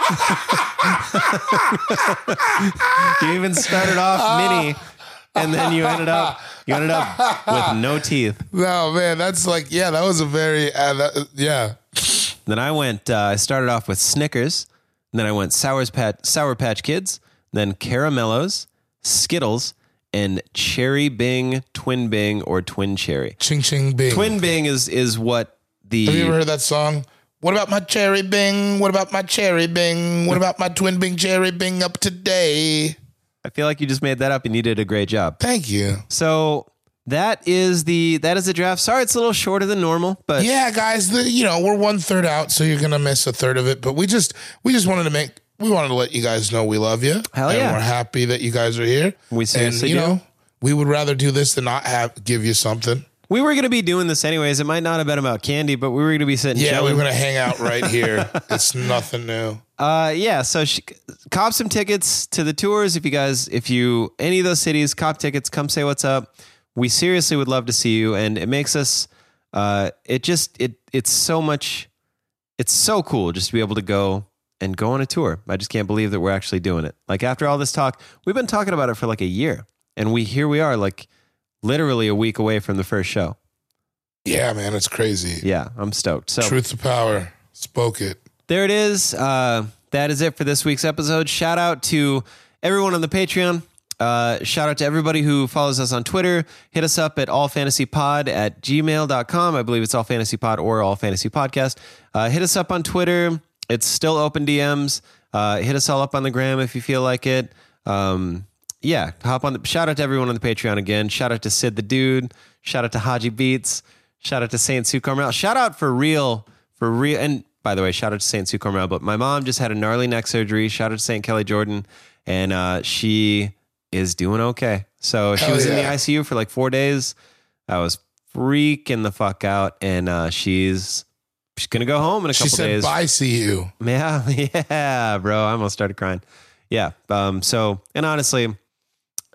You even started off mini, and then you ended up you ended up with no teeth. No, man, that's like, yeah, that was a very, uh, that, yeah. Then I went. Uh, I started off with Snickers, and then I went Sour Patch Sour Patch Kids, then Caramellos, Skittles, and Cherry Bing, Twin Bing, or Twin Cherry. Ching ching bing. Twin Bing is is what the Have you ever heard that song? What about my cherry bing? What about my cherry bing? What about my twin bing cherry bing up today? I feel like you just made that up, and you did a great job. Thank you. So that is the that is the draft. Sorry, it's a little shorter than normal, but Yeah, guys, the, you know, we're one third out, so you're gonna miss a third of it. But we just we just wanted to make we wanted to let you guys know we love you. Hell and yeah. we're happy that you guys are here. We seriously and, you do. know, we would rather do this than not have give you something. we were going to be doing this anyways. It might not have been about candy, but we were going to be sitting. Yeah, chilling. we were gonna hang out right here. It's nothing new. Uh, yeah. So she, cop some tickets to the tours. If you guys, if you any of those cities, cop tickets, come say what's up. We seriously would love to see you, and it makes us. Uh, it just it it's so much. It's so cool just to be able to go and go on a tour. I just can't believe that we're actually doing it. Like after all this talk, we've been talking about it for like a year, and we here we are, like literally a week away from the first show. Yeah, man, it's crazy. Yeah, I'm stoked. So Truth to power. Spoke it. there it is. Uh, that is it for this week's episode. Shout out to everyone on the Patreon. Uh, shout out to everybody who follows us on Twitter. Hit us up at allfantasypod at gmail dot com. I believe it's allfantasypod or allfantasypodcast. Uh, hit us up on Twitter. It's still open D Ms. Uh, hit us all up on the gram if you feel like it. Um, yeah, hop on. The, shout out to everyone on the Patreon again. Shout out to Sid the Dude. Shout out to Haji Beats. Shout out to Saint Sue Carmel. Shout out for real, for real. And by the way, shout out to Saint Sue Carmel. But my mom just had a gnarly neck surgery. Shout out to Saint Kelly Jordan. And uh, she is doing okay. So she Hell was in the yeah. I C U for like four days. I was freaking the fuck out. And uh, she's she's going to go home in a She couple said, days. bye, see you. Yeah, yeah, bro. I almost started crying. Yeah. Um, so, and honestly,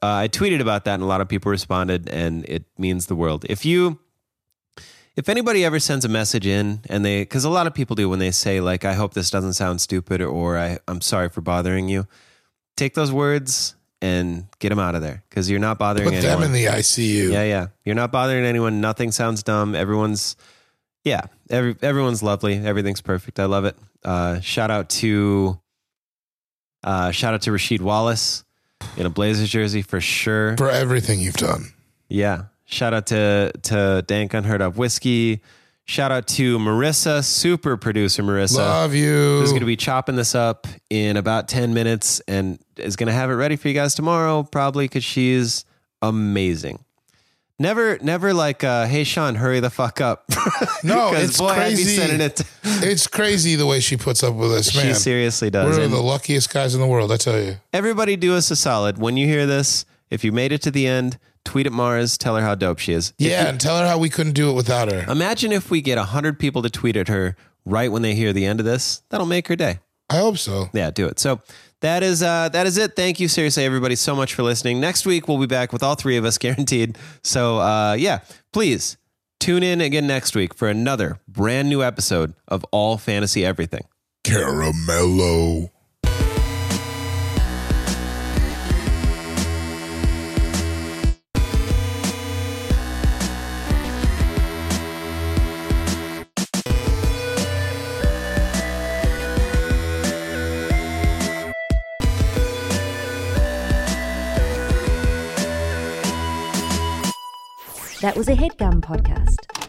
uh, I tweeted about that and a lot of people responded, and it means the world. If you, if anybody ever sends a message in and they, because a lot of people do when they say like, I hope this doesn't sound stupid, or I, I'm sorry for bothering you, take those words and get them out of there, because you're not bothering Put anyone. them in the I C U. Yeah, yeah. You're not bothering anyone. Nothing sounds dumb. Everyone's, yeah, every, everyone's lovely. Everything's perfect. I love it. Uh, shout out to, uh, shout out to Rasheed Wallace in a Blazers jersey for sure. For everything you've done. Yeah. Shout out to, to Dank Unheard of Whiskey. Shout out to Marissa, super producer Marissa. Love you. Who's going to be chopping this up in about ten minutes and is going to have it ready for you guys tomorrow, probably, because she's amazing. Never, never like, uh, hey, Sean, hurry the fuck up. No, it's boy, I'd be crazy. sending it to- It's crazy the way she puts up with us, man. She seriously does. We're And the luckiest guys in the world, I tell you. everybody do us a solid. When you hear this, if you made it to the end, tweet at Mars, tell her how dope she is. Yeah, and tell her how we couldn't do it without her. Imagine if we get one hundred people to tweet at her right when they hear the end of this. That'll make her day. I hope so. Yeah, do it. So that is uh, that is it. Thank you, seriously, everybody, so much for listening. Next week, we'll be back with all three of us, guaranteed. So, uh, yeah, please tune in again next week for another brand new episode of All Fantasy Everything. Caramello. That was a HeadGum podcast.